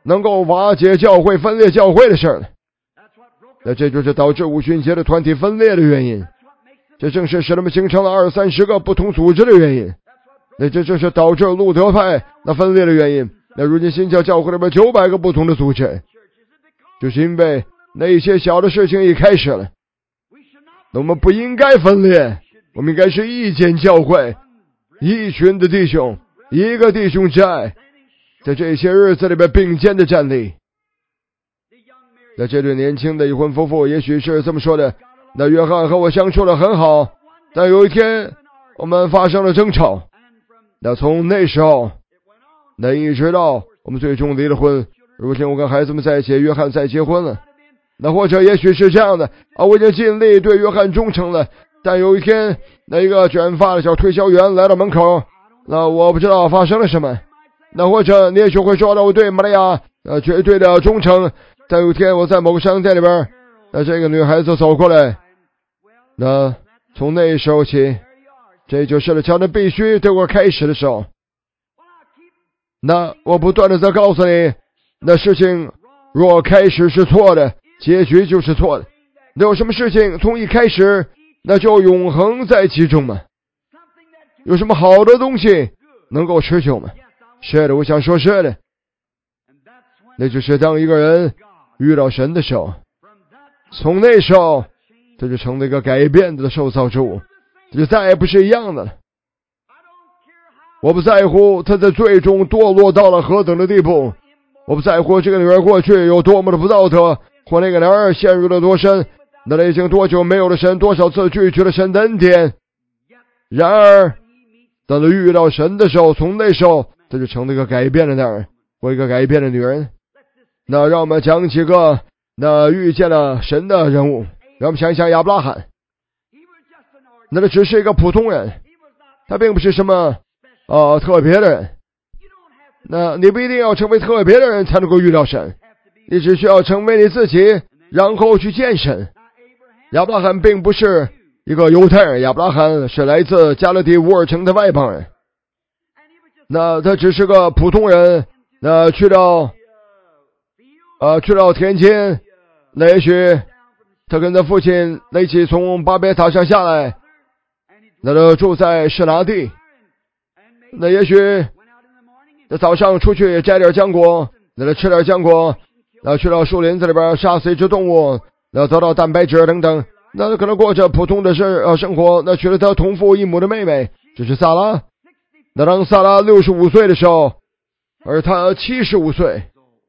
S1: 能够瓦解教会、分裂教会的事儿。那这就是导致五旬节的团体分裂的原因，这正是使他们形成了二三十个不同组织的原因。那这正是导致路德派那分裂的原因。那如今新教教会里边九百个不同的组织，就是因为那一些小的事情已开始了。那我们不应该分裂，我们应该是一间教会，一群的弟兄，一个弟兄之爱，在这些日子里边并肩的站立。那这对年轻的已婚夫妇也许是这么说的，那约翰和我相处的很好，但有一天我们发生了争吵，那从那时候那一直到我们最终离了婚，如今我跟孩子们在一起，约翰再结婚了。那或者也许是这样的啊，我已经尽力对约翰忠诚了，但有一天那一个卷发的小推销员来到门口，那我不知道发生了什么。那或者你也许会说到我对玛利亚呃绝对的忠诚，但有一天我在某个商店里边，那这个女孩子走过来，那从那时候起，这就是了，乔治必须对我开始的时候。那我不断的在告诉你，那事情若开始是错的，结局就是错的。那有什么事情从一开始那就永恒在其中吗？有什么好的东西能够持久吗？是的，我想说是的。那就是当一个人遇到神的时候，从那时候这就成了一个改变的受造之物，这就再也不是一样的了。我不在乎他在最终堕落到了何等的地步，我不在乎这个女儿过去有多么的不道德，或那个男儿陷入了多深，那他已经多久没有了神，多少次拒绝了神的恩典。然而当他遇到神的时候，从那时候他就成了一个改变的男儿或一个改变的女人。那让我们讲几个那遇见了神的人物，让我们想一想亚伯拉罕。那他只是一个普通人，他并不是什么呃特别的人。那你不一定要成为特别的人才能够遇到神，你只需要成为你自己，然后去见神。亚伯拉罕并不是一个犹太人，亚伯拉罕是来自加勒底乌尔城的外邦人。那他只是个普通人，那去到呃去到田间，那也许他跟他父亲一起从巴别塔上下来，那他住在示拿地。那也许那早上出去摘点浆果，那他吃点浆果，那去到树林子里边杀死一只动物，那得到蛋白质等等，那他可能过着普通的生呃生活。那娶了他同父异母的妹妹，这是撒拉。那当撒拉六十五岁的时候，而他七十五岁。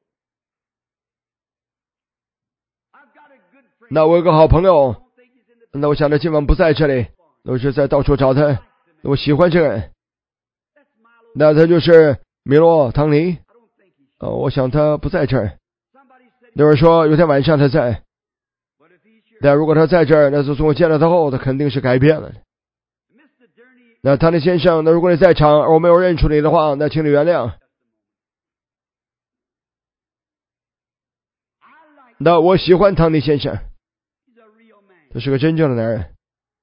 S1: 那我有个好朋友，那我想他今晚不在这里，我是在到处找他，我喜欢这个人。那他就是米洛唐尼，呃，我想他不在这儿。有人说有天晚上他在，但如果他在这儿，那自从我见了他后，他肯定是改变了。那唐尼先生，那如果你在场而我没有认出你的话，那请你原谅。那我喜欢唐尼先生，他是个真正的男人。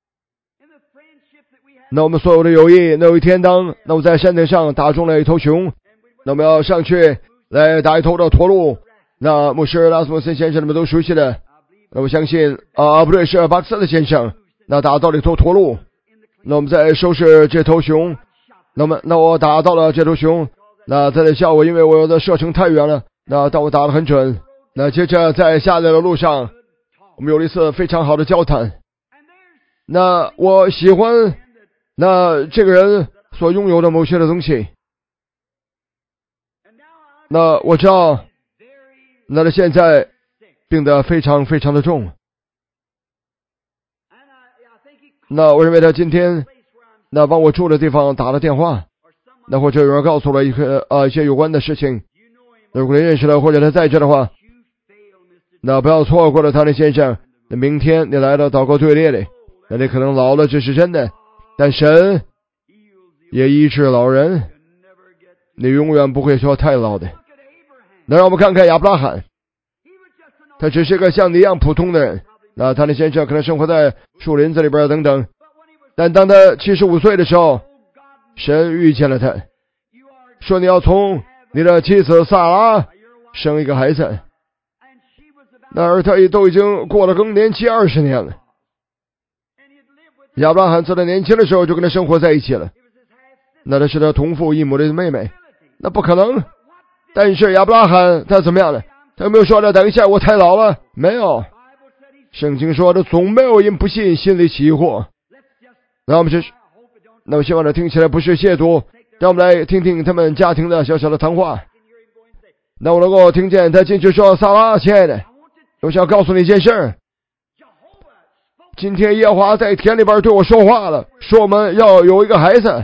S1: 那我们所有的友谊，那有一天当那我在山顶上打中了一头熊，那我们要上去来打一头的驼鹿。那牧师拉斯穆森先生你们都熟悉的，那我相信啊不对，是巴克斯的先生，那打到了一头驼鹿。那我们在收拾这头熊，那么那我打到了这头熊，那他在笑我，因为我的射程太远了，那但我打得很准。那接着在下来的路上，我们有了一次非常好的交谈。那我喜欢那这个人所拥有的某些的东西。那我知道那他现在病得非常非常的重。那我认为他今天那往我住的地方打了电话，那或者有人告诉了一个呃一些有关的事情。那如果你认识了或者他在这的话，那不要错过了他的先生。那明天你来到祷告队列里，那你可能老了，这是真的，但神也医治老人，你永远不会说太老的。那让我们看看亚伯拉罕，他只是个像你一样普通的人。那他的先生可能生活在树林子里边等等，但当他七十五岁的时候，神遇见了他，说你要从你的妻子萨拉生一个孩子。那而他也都已经过了更年期二十年了。亚伯拉罕在他年轻的时候就跟他生活在一起了，那他是他同父异母的妹妹，那不可能。但是亚伯拉罕他怎么样呢？他有没有说的等一下我太老了？没有。圣经说的总没有因不信心里起疑惑。那我们是，那我希望这听起来不是亵渎，让我们来听听他们家庭的小小的谈话。那我能够听见他进去说：撒拉，亲爱的，我想告诉你一件事，今天耶和华在田里边对我说话了，说我们要有一个孩子。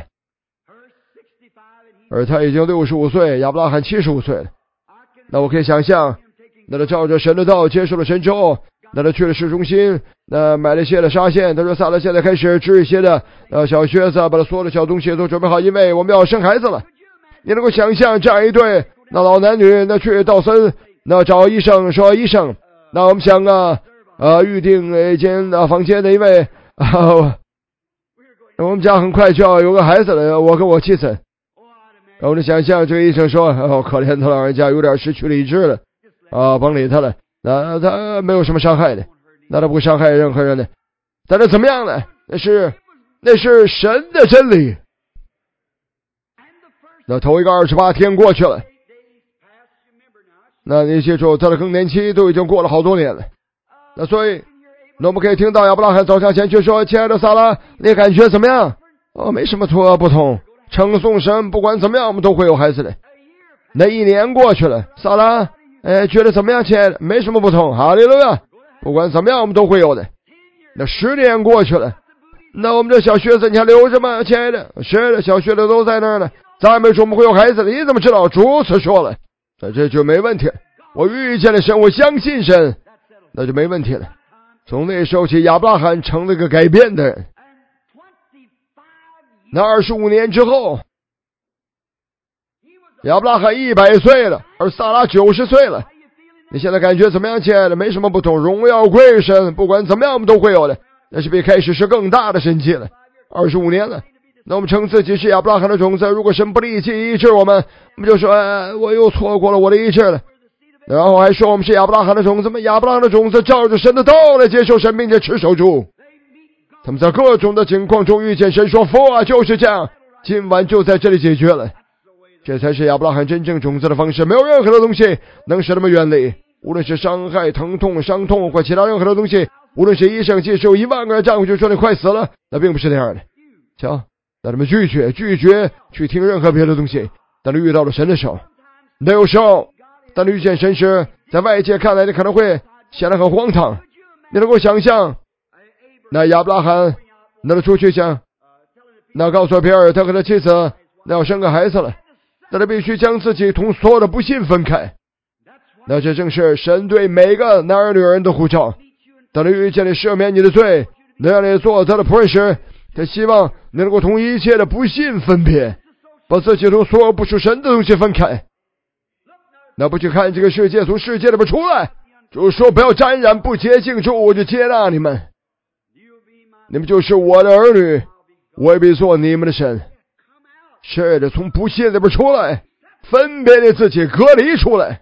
S1: 而他已经六十五岁，亚伯拉罕七十五岁了。那我可以想象，那他照着神的道接受了神之后，那他去了市中心，那买了一些的纱线。他说撒拉现在开始织一些的呃小靴子，把他所有的小东西都准备好，因为我们要生孩子了。你能够想象这样一对那老男女，那去道森，那找医生说医生，那我们想啊呃预定一间呃房间的，因为啊我们家很快就要有个孩子了，我跟我妻子。然后你想象这个医生说：哦，可怜他老人家有点失去理智了啊，甭理他了，那他没有什么伤害的，那他不伤害任何人的。但是怎么样呢？那是那是神的真理。那头一个二十八天过去了，那你记住他的更年期都已经过了好多年了。那所以那我们可以听到亚伯拉罕走向前去说：亲爱的撒拉，你感觉怎么样？哦，没什么错不同，称颂神，不管怎么样我们都会有孩子的。那一年过去了，撒拉哎觉得怎么样？亲爱的，没什么不同，哈利路亚，不管怎么样我们都会有的。那十年过去了，那我们这小靴子你还留着吗？亲爱的，是的，小靴子都在那儿呢，咱没说我们会有孩子的，你怎么知道？主此说了，那这就没问题了。我遇见了神，我相信神，那就没问题了。从那时候起，亚伯拉罕成了个改变的人。那二十五年之后，亚伯拉罕一百岁了，而撒拉九十岁了。你现在感觉怎么样，亲爱的？没什么不同，荣耀归神，不管怎么样我们都会有的。但是比开始是更大的神迹了。二十五年了，那我们称自己是亚伯拉罕的种子。如果神不立即医治我们，我们就说、哎、我又错过了我的医治了。然后还说我们是亚伯拉罕的种子吗？亚伯拉罕的种子照着神的道来接受神，并且持守住。他们在各种的情况中遇见神，说父啊，就是这样，今晚就在这里解决了。这才是亚伯拉罕真正种子的方式。没有任何的东西能使他们远离，无论是伤害、疼痛、伤痛或其他任何的东西，无论是医生接受一万个人站过去说你快死了，那并不是那样的。瞧，那他们拒绝拒绝去听任何别的东西。当你遇到了神的时候，那有时候当你遇见神时，在外界看来你可能会显得很荒唐。你能够想象那亚伯拉罕那他出去想那告诉别人他和他妻子那要生个孩子了，那他必须将自己同所有的不信分开。那这正是神对每个男儿女人的呼召。当你遇见你赦免你的罪，能让你做他的仆人时，他希望你能够同一切的不信分别，把自己同所有不属神的东西分开。那不去看这个世界，从世界里边出来，就是说不要沾染不洁净之物，我就接纳你们，你们就是我的儿女，我也必做你们的神。是的，从不信里边出来，分别你自己，隔离出来。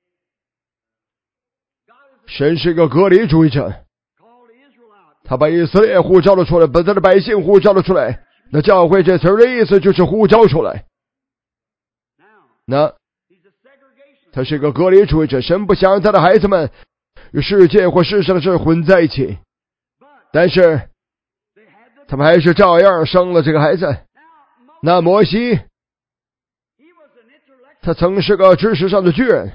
S1: 神是一个隔离主义者，他把以色列呼召了出来，把他的百姓呼召了出来。那教会这词儿的意思就是呼召出来。那他是一个隔离主义者，神不想让他的孩子们与世界或世上的事混在一起，但是他们还是照样生了这个孩子。那摩西，他曾是个知识上的巨人，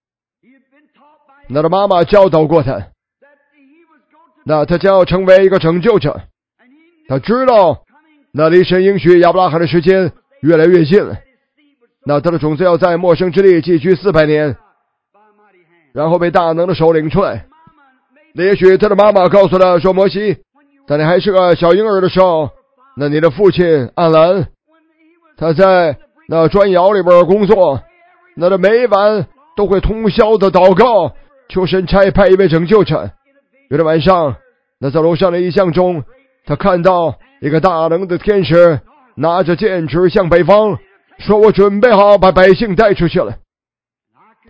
S1: 那他妈妈教导过他，那他将要成为一个拯救者。他知道那离神应许亚伯拉罕的时间越来越近了，那他的种子要在陌生之地寄居四百年，然后被大能的手领出来。那也许他的妈妈告诉他说，摩西，在你还是个小婴儿的时候，那你的父亲暗兰，他在那砖窑里边工作，那他每晚都会通宵的祷告，求神差派一位拯救者。有的晚上，那在楼上的异象中，他看到一个大能的天使拿着剑指向北方，说我准备好把百姓带出去了。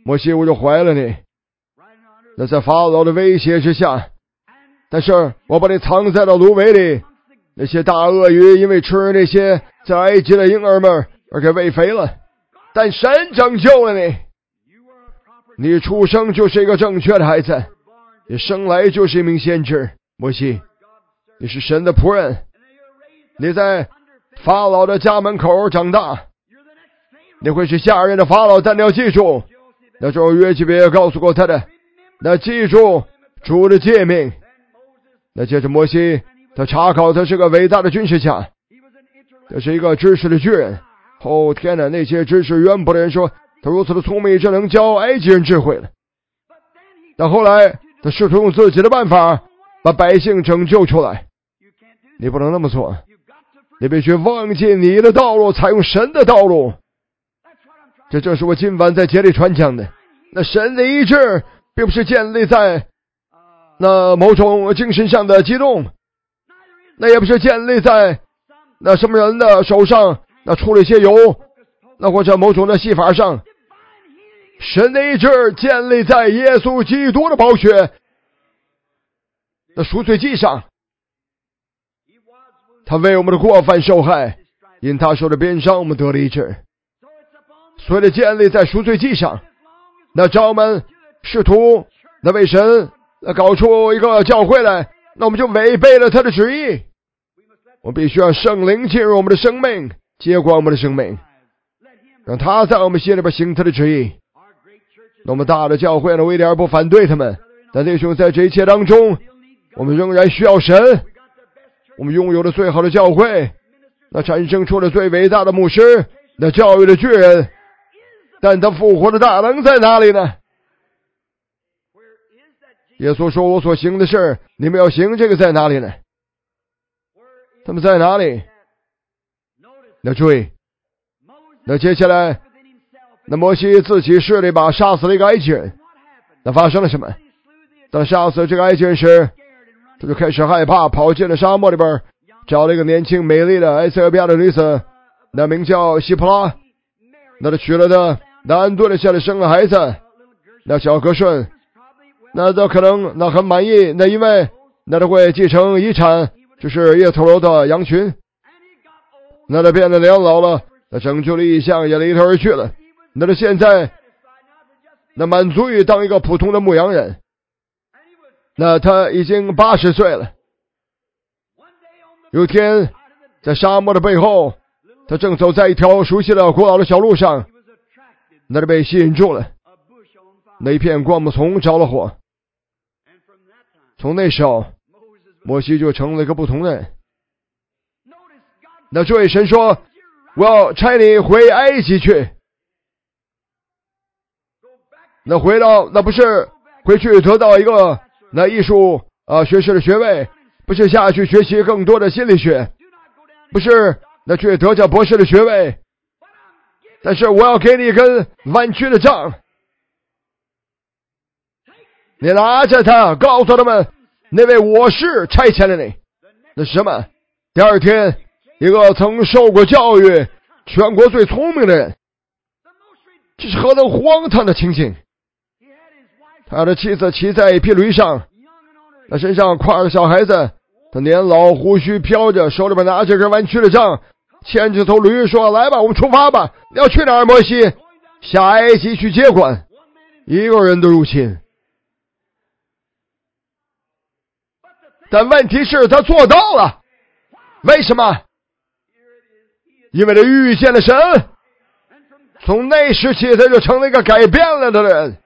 S1: 摩西，我就坏了你。那在法老的威胁之下，但是我把你藏在了芦苇里，那些大鳄鱼因为吃那些在埃及的婴儿们而给喂肥了，但神拯救了你。你出生就是一个正确的孩子，你生来就是一名先知。摩西，你是神的仆人，你在法老的家门口长大，你会是下任的法老，但你要记住，那时候约基别告诉过他的，那记住主的诫命。那接着摩西他查考，他是个伟大的军事家，他是一个知识的巨人。哦天哪，那些知识渊博的人说他如此的聪明，这能教埃及人智慧了。但后来他试图用自己的办法把百姓拯救出来。你不能那么做，你必须忘记你的道路，采用神的道路。这正是我今晚在节里传讲的。那神的医治并不是建立在那某种精神上的激动，那也不是建立在那什么人的手上那出了一些油，那或者某种的戏法上。神的医治建立在耶稣基督的宝血那赎罪祭上，他为我们的过犯受害，因他受的鞭伤我们得了医治。所以的建立在赎罪祭上。那照我们试图那为神那搞出一个教会来，那我们就违背了他的旨意。我们必须让圣灵进入我们的生命，接管我们的生命，让他在我们心里边行他的旨意。那我们大的教会呢，我一点不反对他们，但弟兄在这一切当中，我们仍然需要神。我们拥有了最好的教会，那产生出了最伟大的牧师，那教育的巨人，但他复活的大能在哪里呢？耶稣说，我所行的事你们要行，这个在哪里呢？他们在哪里？那注意，那接下来那摩西自己势力把杀死了一个埃及人。那发生了什么？当杀死这个埃及人时，他就开始害怕，跑进了沙漠里边，找了一个年轻美丽的埃塞俄比亚的女子，那名叫希普拉。那他娶了的，那安顿了下来，生了孩子，那小格顺，那他可能那很满意，那因为那他会继承遗产，就是叶头罗的羊群。那他变得年老了，那拯救的意象也离他而去了。那他现在那满足于当一个普通的牧羊人。那他已经八十岁了。有一天在沙漠的背后，他正走在一条熟悉的古老的小路上，那他被吸引住了，那一片灌木丛着了火。从那时候摩西就成了一个不同的人。那这位神说，我要差你回埃及去。那回到那不是回去得到一个那艺术啊、呃、学士的学位，不是下去学习更多的心理学，不是那去得着博士的学位，但是我要给你一根弯曲的杖，你拿着它，告诉他们那位我是差遣了你。那是什么？第二天，一个曾受过教育、全国最聪明的人，这是何等荒唐的情景！他的妻子骑在一匹驴上，他身上挎着小孩子，他年老，胡须飘着，手里边拿着根弯曲的杖，牵着头驴说，来吧，我们出发吧。你要去哪儿？摩西？下埃及去接管。一个人的入侵。但问题是他做到了。为什么？因为他遇见了神。从那时起他就成了一个改变了的人。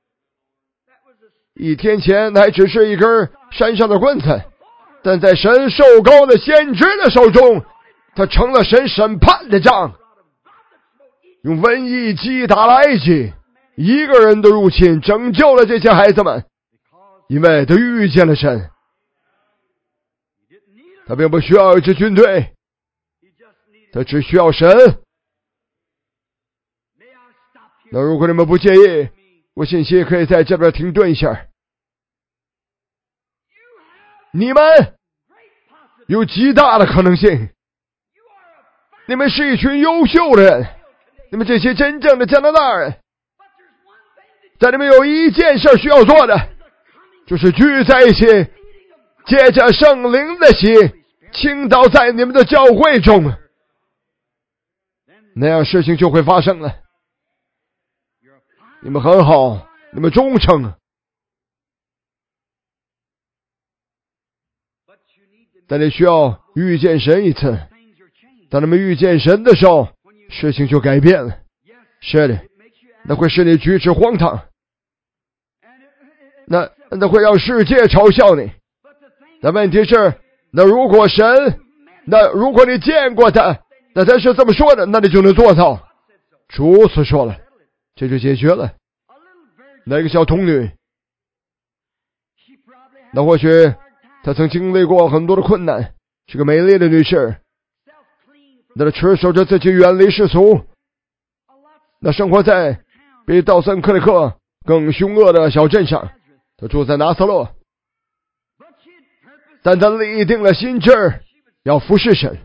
S1: 一天前还只是一根山上的棍子，但在神受膏的先知的手中，他成了神审判的杖，用瘟疫击打了埃及。一个人的入侵拯救了这些孩子们，因为他遇见了神。他并不需要一支军队，他只需要神。那如果你们不介意，我信息可以在这边停顿一下。你们有极大的可能性，你们是一群优秀的人，你们这些真正的加拿大人。 在你们有一件事需要做的，就是聚在一起，借着圣灵的喜倾倒在你们的教会中，那样事情就会发生了。你们很好，你们忠诚，但你需要遇见神一次。当你们遇见神的时候，事情就改变了。是的，那会使你举止荒唐，那那会让世界嘲笑你。但问题是，那如果神，那如果你见过他，那他是这么说的，那你就能做到。主所说了，这就解决了。那个小童女，那或许她曾经历过很多的困难，是个美丽的女士，那她持守着自己远离世俗，那生活在比道森克里克更凶恶的小镇上，她住在拿撒勒，但她立定了心志要服侍神。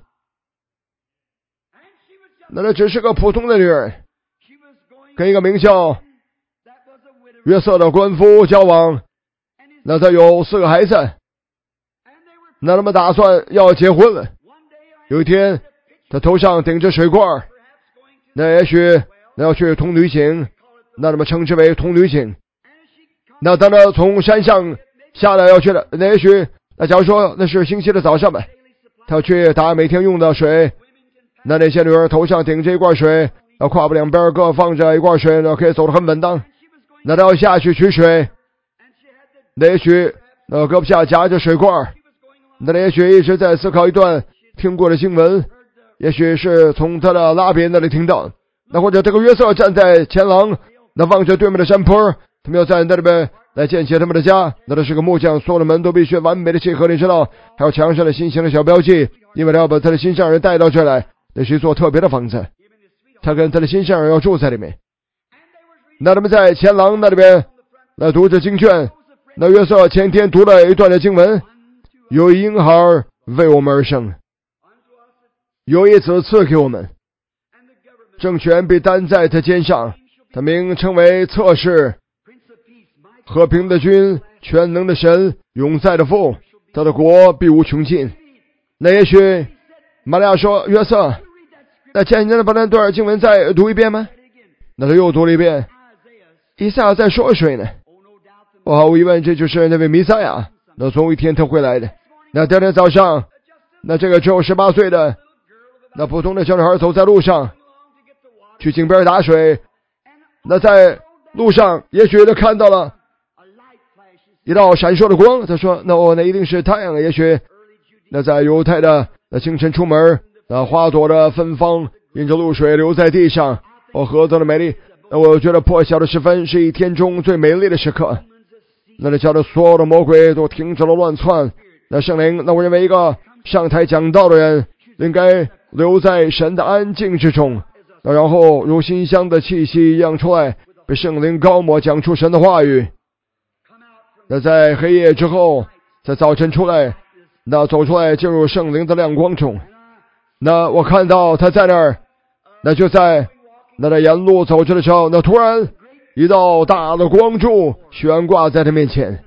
S1: 那她只是个普通的女人，跟一个名叫约瑟的官夫交往，那他有四个孩子，那他们打算要结婚了。有一天，他头上顶着水罐，那也许那要去童女井，那他们称之为童女井。那当他从山上下来要去了，那也许那假如说那是星期的早上吧，他要去打每天用的水，那那些女儿头上顶着一罐水，那胯部两边各放着一罐水，那可以走得很稳当。那他要下去取水，那也许那胳膊下夹着水罐，那也许一直在思考一段听过的经文，也许是从他的拉比那里听到，那或者这个约瑟站在前廊，那望着对面的山坡，他们要在那里边来建起他们的家。那他是个木匠，所有的门都必须完美的契合，你知道，还有墙上的心形的小标记，因为他要把他的心上人带到这来，那是一座特别的房子，他跟他的心上人要住在里面。那他们在前廊那里边那读着经卷，那约瑟前天读了一段的经文，有一婴孩为我们而生，有一子赐给我们，政权被担在他肩上，他名称为策士，和平的君，全能的神，永在的父，他的国必无穷尽。那也许玛利亚说，约瑟，那简单的把那段经文再读一遍吗？那他又读了一遍。以赛亚在说谁呢？我毫无疑问，这就是那位弥赛亚。那总有一天他会来的。那第二天早上，那这个只有十八岁的那普通的小女孩走在路上，去井边打水。那在路上，也许他看到了一道闪烁的光。他说：“那哦，那一定是太阳。也许那在犹太的那清晨出门，那花朵的芬芳引着露水流在地上，哦，何等的美丽！”那我觉得破晓的时分是一天中最美丽的时刻。那里叫的所有的魔鬼都停止了乱窜。那圣灵，那我认为一个上台讲道的人应该留在神的安静之中，那然后如馨香的气息一样出来，被圣灵高抹，讲出神的话语。那在黑夜之后，在早晨出来，那走出来进入圣灵的亮光中。那我看到他在那儿，那就在那在沿路走着的时候，那突然一道大的光柱悬挂在他面前。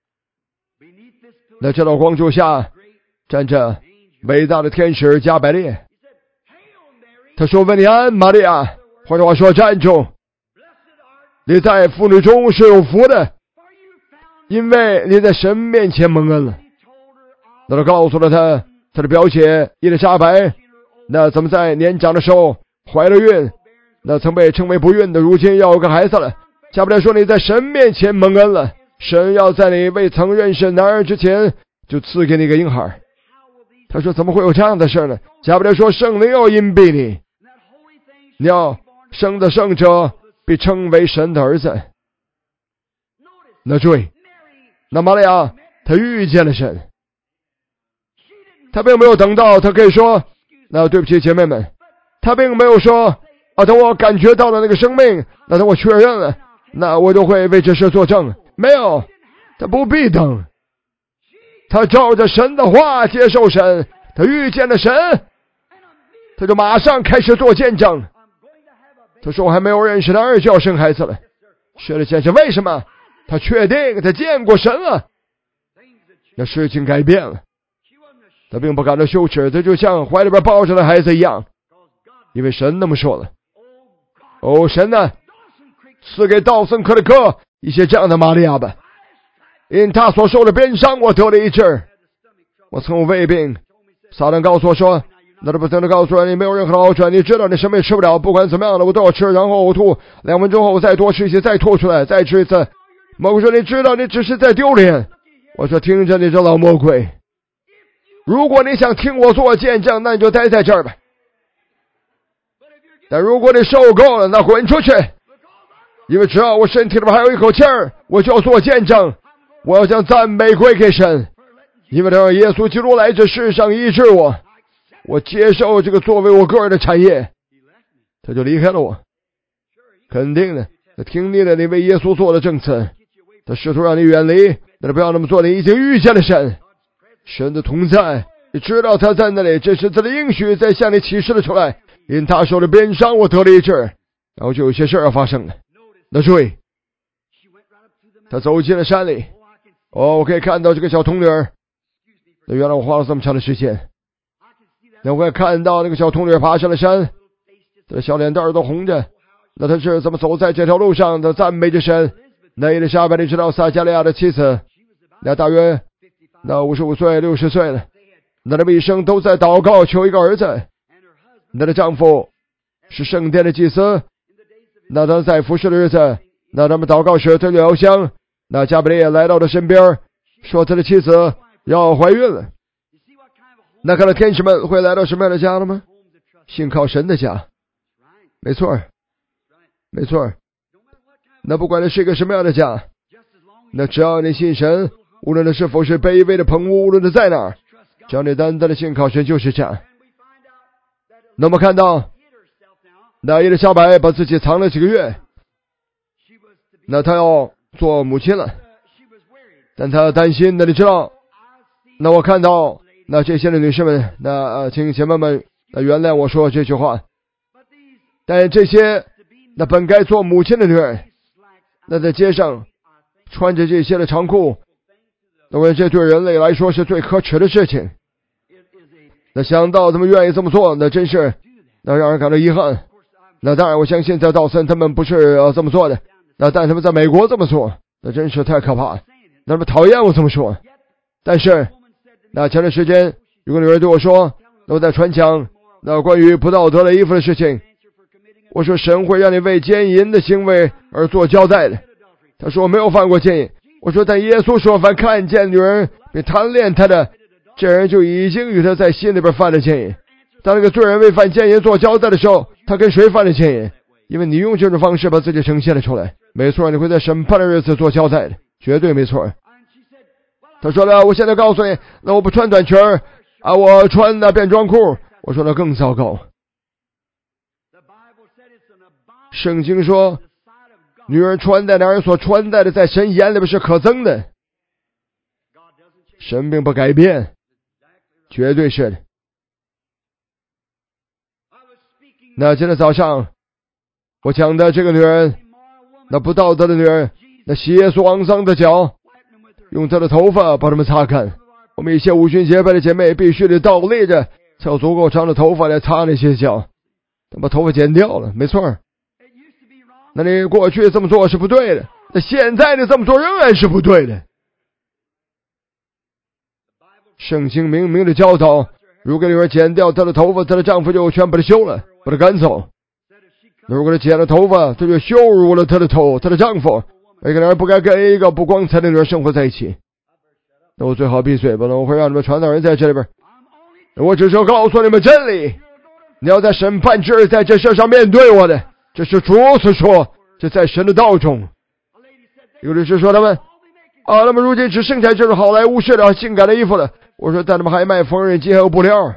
S1: 那这道光柱下站着伟大的天使加百列。他说：“问你安，玛利亚。”换句话说，站住！你在妇女中是有福的，因为你在神面前蒙恩了。那他告诉了他，他的表姐伊丽莎白，那怎么在年长的时候怀了孕，那曾被称为不孕的，如今要有个孩子了。加百列说：“你在神面前蒙恩了，神要在你未曾认识男儿之前就赐给你一个婴孩。”他说：“怎么会有这样的事呢？”加百列说：“圣灵要荫庇你，你要生的圣者被称为神的儿子。”那注意，那玛利亚她遇见了神，她并没有等到她可以说：“那对不起姐妹们。”她并没有说：“啊，等我感觉到了那个生命，那等我确认了，那我就会为这事作证。”没有，她不必等。他照着神的话接受神，他遇见了神，他就马上开始做见证。他说：“我还没有认识男儿就要生孩子了。” 学了先生，为什么？他确定他见过神了。那事情改变了，他并不感到羞耻，他就像怀里边抱着的孩子一样，因为神那么说了。哦，神呢，赐给道森克的克一些这样的玛利亚吧，因他所受的鞭伤，我得了医治。我曾有胃病，撒旦告诉我说，那他不停的告诉我，你没有任何的好转，你知道你什么也吃不了，不管怎么样的我都要吃，然后呕吐，两分钟后再多吃一些，再吐出来，再吃一次。魔鬼说，你知道你只是在丢脸。我说，听着你这老魔鬼，如果你想听我做见证，那你就待在这儿吧，但如果你受够了，那滚出去，因为只要我身体里面还有一口气儿，我就要做见证，我要将赞美归给神，因为他让耶稣基督来这世上医治我，我接受这个作为我个人的产业，他就离开了我。肯定的，他听腻了你为耶稣做的政策，他试图让你远离，但是不要那么做，你已经遇见了神，神的同在，你知道他在那里，这是他的应许在向你启示了出来，因他受的鞭伤我得了医治，然后就有些事儿要发生了。那注意，他走进了山里，哦，我可以看到这个小童女儿，那原来我花了这么长的时间，那我可以看到那个小童女儿爬上了山，她的小脸蛋儿都红着，那他是怎么走在这条路上的赞美着神。那伊丽莎白你知道撒加利亚的妻子，那大约那五十五岁六十岁了，那他们一生都在祷告求一个儿子，那的丈夫是圣殿的祭司，那他在服侍的日子，那他们祷告时推着油箱，那加百列来到他身边，说他的妻子要怀孕了。那看到天使们会来到什么样的家了吗？信靠神的家，没错没错。那不管那是一个什么样的家，那只要你信神，无论那是否是卑微的棚屋，无论他在哪儿，只要你单单的信靠神，就是这样。那么看到那伊丽莎白把自己藏了几个月，那她要做母亲了，但她担心，那你知道，那我看到那这些的女士们，那呃请姐妹们那原谅我说这句话，但这些那本该做母亲的女人，那在街上穿着这些的长裤，那么这对人类来说是最可耻的事情。那想到他们愿意这么做，那真是那让人感到遗憾。那当然我相信在道森他们不是呃这么做的，那但他们在美国这么做，那真是太可怕了。那么讨厌我这么说，但是那前段时间有个女人对我说，那我在传讲那关于不道德的衣服的事情，我说神会让你为奸淫的行为而做交代的。他说我没有犯过奸淫。我说但耶稣说凡看见女人并贪恋她的，这人就已经与他在心里边犯了奸淫。当那个罪人为犯奸淫做交代的时候，他跟谁犯了奸淫？因为你用这种方式把自己呈现了出来。没错，你会在审判的日子做交代的，绝对没错。他说了，我现在告诉你，那我不穿短裙啊，我穿那便装裤。我说那更糟糕。圣经说女人穿戴男人所穿戴的在神眼里边是可憎的，神并不改变，绝对是的。那今天早上我讲的这个女人，那不道德的女人，那洗耶稣肮脏的脚，用她的头发把它们擦干。我们一些五旬节拜的姐妹必须得倒立着，才有足够长的头发来擦那些脚，她把头发剪掉了，没错。那你过去这么做是不对的，那现在你这么做仍然是不对的。圣经明明的教导，如果女人剪掉她的头发，她的丈夫就全把她休了，把她赶走。如果她剪了头发，她就羞辱了她的头，她的丈夫。一个人不该跟一个不光彩的女人生活在一起。那我最好闭嘴吧，我会让你们传道人在这里边。我只是要告诉你们真理，你要在审判之日在这世上面对我的，这是主所说，这在神的道中。有律师说他们啊，那么如今只剩下这种好莱坞式的性感的衣服了。我说但他们还卖缝纫机还有布料。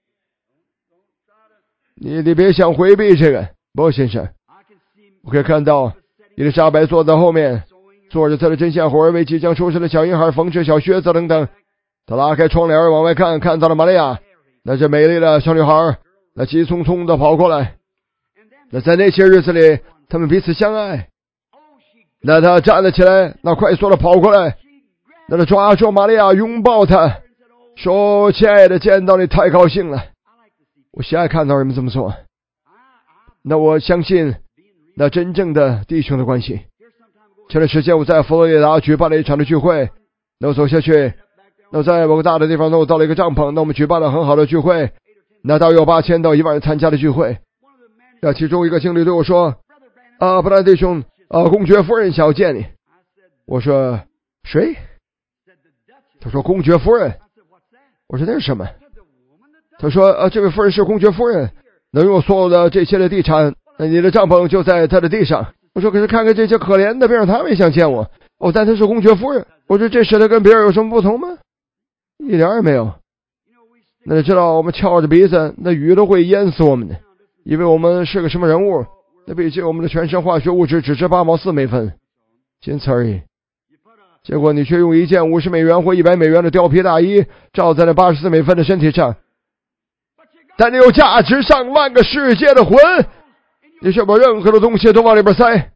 S1: 你你别想回避这个，不先生。我可以看到伊丽莎白坐在后面，坐着她的针线活为即将出生的小婴孩缝制小靴子等等。他拉开窗帘往外看，看到了玛利亚，那这美丽的小女孩，那急匆匆的跑过来。那在那些日子里，他们彼此相爱。 那他站了起来，那快速的跑过来，那他抓住玛利亚，拥抱他，说：“亲爱的，见到你太高兴了。”我喜爱看到人们这么做。那我相信，那真正的弟兄的关系。前段时间我在佛罗里达举办了一场的聚会，那我走下去，那我在某个大的地方，那我到了一个帐篷，那我们举办了很好的聚会，那大约有八千到一万人参加的聚会。那其中一个经理对我说：“啊，布兰弟兄，啊，公爵夫人想要见你。”我说：“谁？”他说：“公爵夫人。”我说：“那是什么？”他说：“呃、啊，这位夫人是公爵夫人，能拥有所有的这些的地产，那你的帐篷就在他的地上。”我说：“可是看看这些可怜的病人，他们也想见我。”哦，但他是公爵夫人。我说：“这使他跟别人有什么不同吗？”一点也没有。那你知道，我们翘着鼻子，那雨都会淹死我们的，以为我们是个什么人物。那毕竟我们的全身化学物质只值八毛四美分，仅此而已。结果你却用一件五十美元或一百美元的貂皮大衣罩在了八十四美分的身体上，但你有价值上万个世界的魂，你却把任何的东西都往里边塞。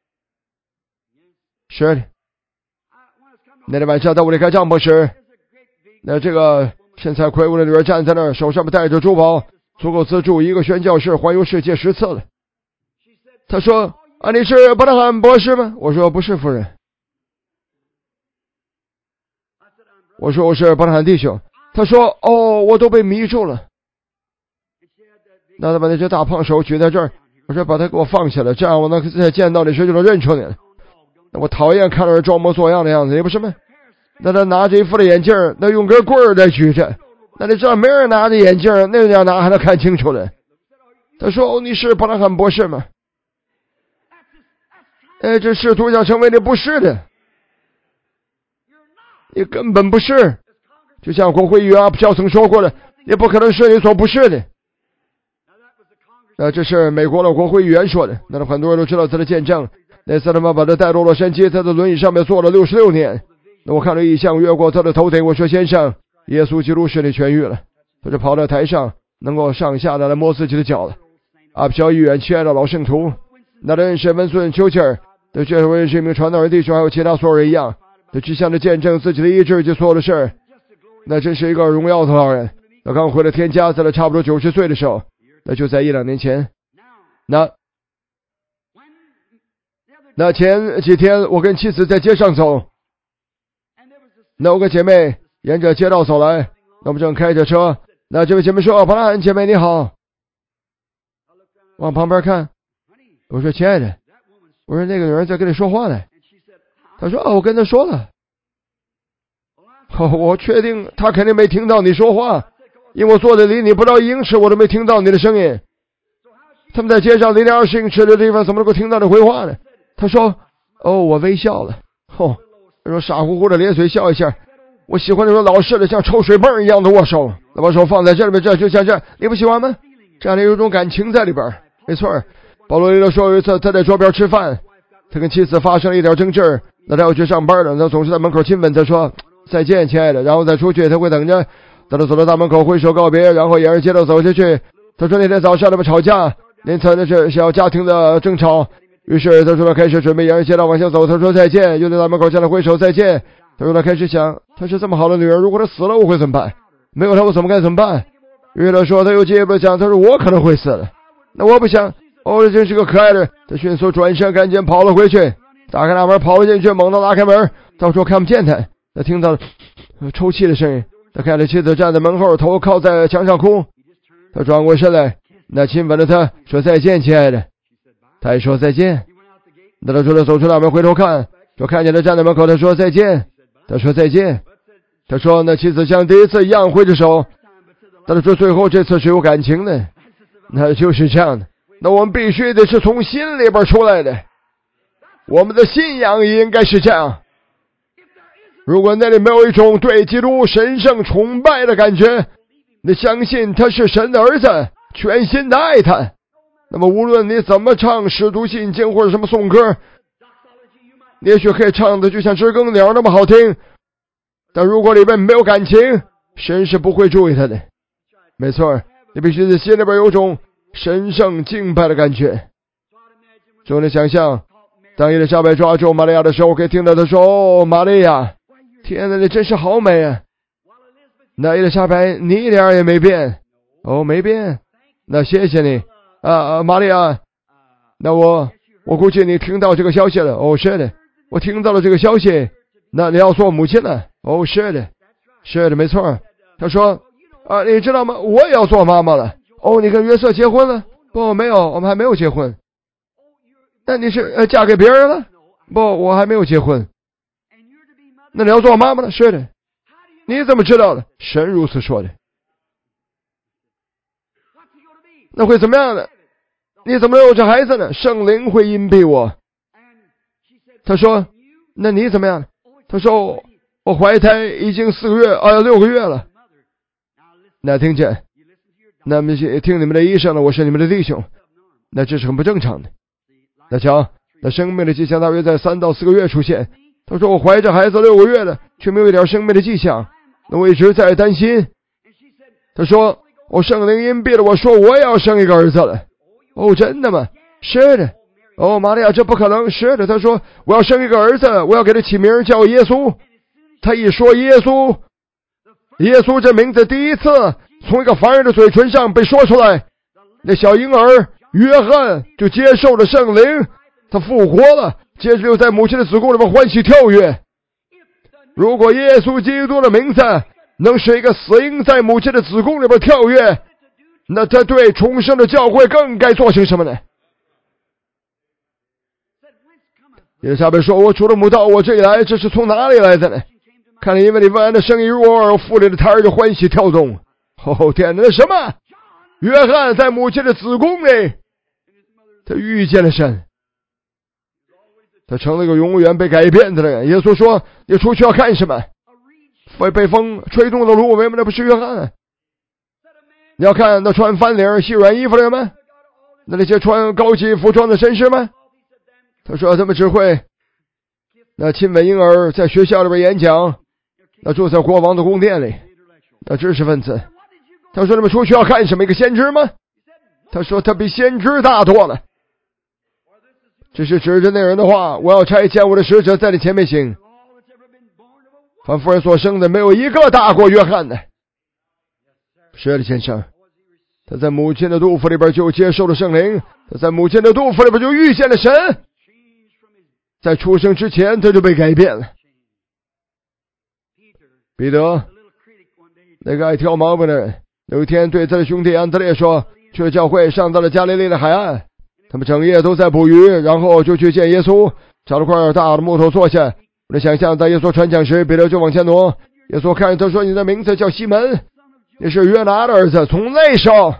S1: 是的。那天晚上当我离开帐篷时，那这个身材魁梧的女人站在那儿，手上面戴着珠宝，足够资助一个宣教士环游世界十次了。她说：“啊，你是伯特汉博士吗？”我说：“不是，夫人。”我说：“我是伯特汉弟兄。”她说：“哦，我都被迷住了。”那他把那只大胖手举在这儿，我说：“把它给我放下来，这样我能再见到你时就能认出你了。”那我讨厌看到人装模作样的样子，也不是吗？那他拿着一副的眼镜，那用根棍儿在举着，那你知道没人拿着眼镜，那样拿还能看清楚的。他说：“哦，你是伯特汉博士吗？”哎，这试图想成为你不是的，你根本不是。就像国会议员阿普肖曾说过的，也不可能是你所不是的。那这是美国的国会议员说的，那很多人都知道他的见证。那次他们把他带到洛杉矶，他在轮椅上面坐了六十六年。那我看到异象越过他的头顶，我说：“先生，耶稣基督使你痊愈了。”他就跑到台上，能够上下的来摸自己的脚了。阿普肖议员，亲爱的老圣徒，那认识温顺丘吉尔，对这位是一名传道人弟兄，还有其他所有人一样，对去向着见证自己的医治及所有的事。那真是一个荣耀的老人。他刚回了天家，在他差不多九十岁的时候，那就在一两年前。那那前几天我跟妻子在街上走，那有个姐妹沿着街道走来，那我们正开着车，那这位姐妹说：“伯特汉姐妹你好。”往旁边看，我说：“亲爱的，我说那个女人在跟你说话呢。”她说：“哦，我跟她说了。”哦，我确定她肯定没听到你说话，因为我坐的离你不到一英尺，我都没听到你的声音。他们在街上离你二十英尺的地方，怎么能够听到你回话呢？他说：“哦，我微笑了。”哦，他说傻乎乎的咧嘴笑一下。我喜欢那种老式的像抽水泵一样的握手，那把手放在这里面，这就像这，你不喜欢吗？这样的有一种感情在里边。没错，保罗里说有一次他在桌边吃饭，他跟妻子发生了一点争执，那他要去上班了，他总是在门口亲吻他说：“再见，亲爱的。”然后再出去，他会等着，等他走到大门口挥手告别，然后沿着街道走下去。他说那天早上他们吵架，那次那是小家庭的争吵。于是他说他开始准备沿着街道往下走，他说再见，又在大门口向他挥手再见。他说他开始想，他是这么好的女人，如果她死了我会怎么办？没有她我怎么该怎么办？于是他说他又进一步想，他说我可能会死了，那我不想。哦，这真是个可爱的。他迅速转身赶紧跑了回去，打开大门跑了进去，猛地拉开门，到时候看不见他。他听到抽泣的声音，他看着妻子站在门后，头靠在墙上哭。他转过身来，那亲吻了他，说再见，亲爱的。他也说再见。那他说他走出大门回头看，说看见他站在门口，他说再见。他说再见。他说那妻子像第一次一样挥着手。但是说最后这次是有感情的，那就是这样的。那我们必须得是从心里边出来的，我们的信仰也应该是这样。如果那里没有一种对基督神圣崇拜的感觉，你相信他是神的儿子，全心的爱他，那么无论你怎么唱使徒信经或者什么颂歌，你也许可以唱的就像知更鸟那么好听，但如果里面没有感情，神是不会注意他的。没错，你必须在心里边有种神圣敬拜的感觉。所以你想象， 当伊丽莎白抓住玛利亚的手，可以听到她说：“哦，玛利亚，天哪，你真是好美啊！”那伊丽莎白，你一点也没变。哦，没变。那谢谢你啊啊，玛利亚。那我我估计你听到这个消息了。哦，是的，我听到了这个消息。那你要做母亲了。哦，是的，是的，没错。他说啊，你知道吗？我也要做妈妈了。哦，你跟约瑟结婚了？不，没有，我们还没有结婚。那你是呃嫁给别人了？不，我还没有结婚。那你要做妈妈了？是的。你怎么知道的？神如此说的。那会怎么样呢？你怎么有这孩子呢？圣灵会荫庇我。他说那你怎么样？他说我怀胎已经四个月啊六个月了。那听见那么听你们的医生了，我是你们的弟兄，那这是很不正常的。那瞧，那生命的迹象大约在三到四个月出现。他说我怀着孩子六个月了，却没有一点生命的迹象，那我一直在担心。他说我圣灵荫庇了我，说我也要生一个儿子了。哦，真的吗？是的。哦，玛利亚，这不可能。是的。他说我要生一个儿子，我要给他起名叫耶稣。他一说耶稣，耶稣这名字第一次从一个凡人的嘴唇上被说出来，那小婴儿约翰就接受了圣灵，他复活了，接着又在母亲的子宫里面欢喜跳跃。如果耶稣基督的名字能使一个死婴在母亲的子宫里边跳跃，那他对重生的教会更该做成什么呢？耶利撒贝说，我除了母到我这里来，这是从哪里来的呢？看来因为你问安的声音入耳，腹里的胎儿就欢喜跳动。哦，天哪，那什么？约翰在母亲的子宫里，他遇见了神，他成了一个永远被改变的人。耶稣说，你出去要干什么？被被风吹动的芦苇吗？那不是约翰。你要看那穿翻领细软衣服的人吗？那那些穿高级服装的绅士吗？他说他们只会那亲吻婴儿，在学校里边演讲，那住在国王的宫殿里，那知识分子。他说他们出去要干什么？一个先知吗？他说他比先知大多了。这是指着那人的话，我要差遣我的使者在你前面行。凡夫人所生的没有一个大过约翰的。是的，先生，他在母亲的肚腹里边就接受了圣灵，他在母亲的肚腹里边就遇见了神，在出生之前他就被改变了。彼得，那个爱挑毛病的人，有一天对他的兄弟安德烈说，去了教会，上到了加利利的海岸，他们整夜都在捕鱼，然后就去见耶稣，找了块大的木头坐下。我的想象，在耶稣传讲时，彼得就往前挪。耶稣看着他说，你的名字叫西门，你是约拿的儿子。从那时候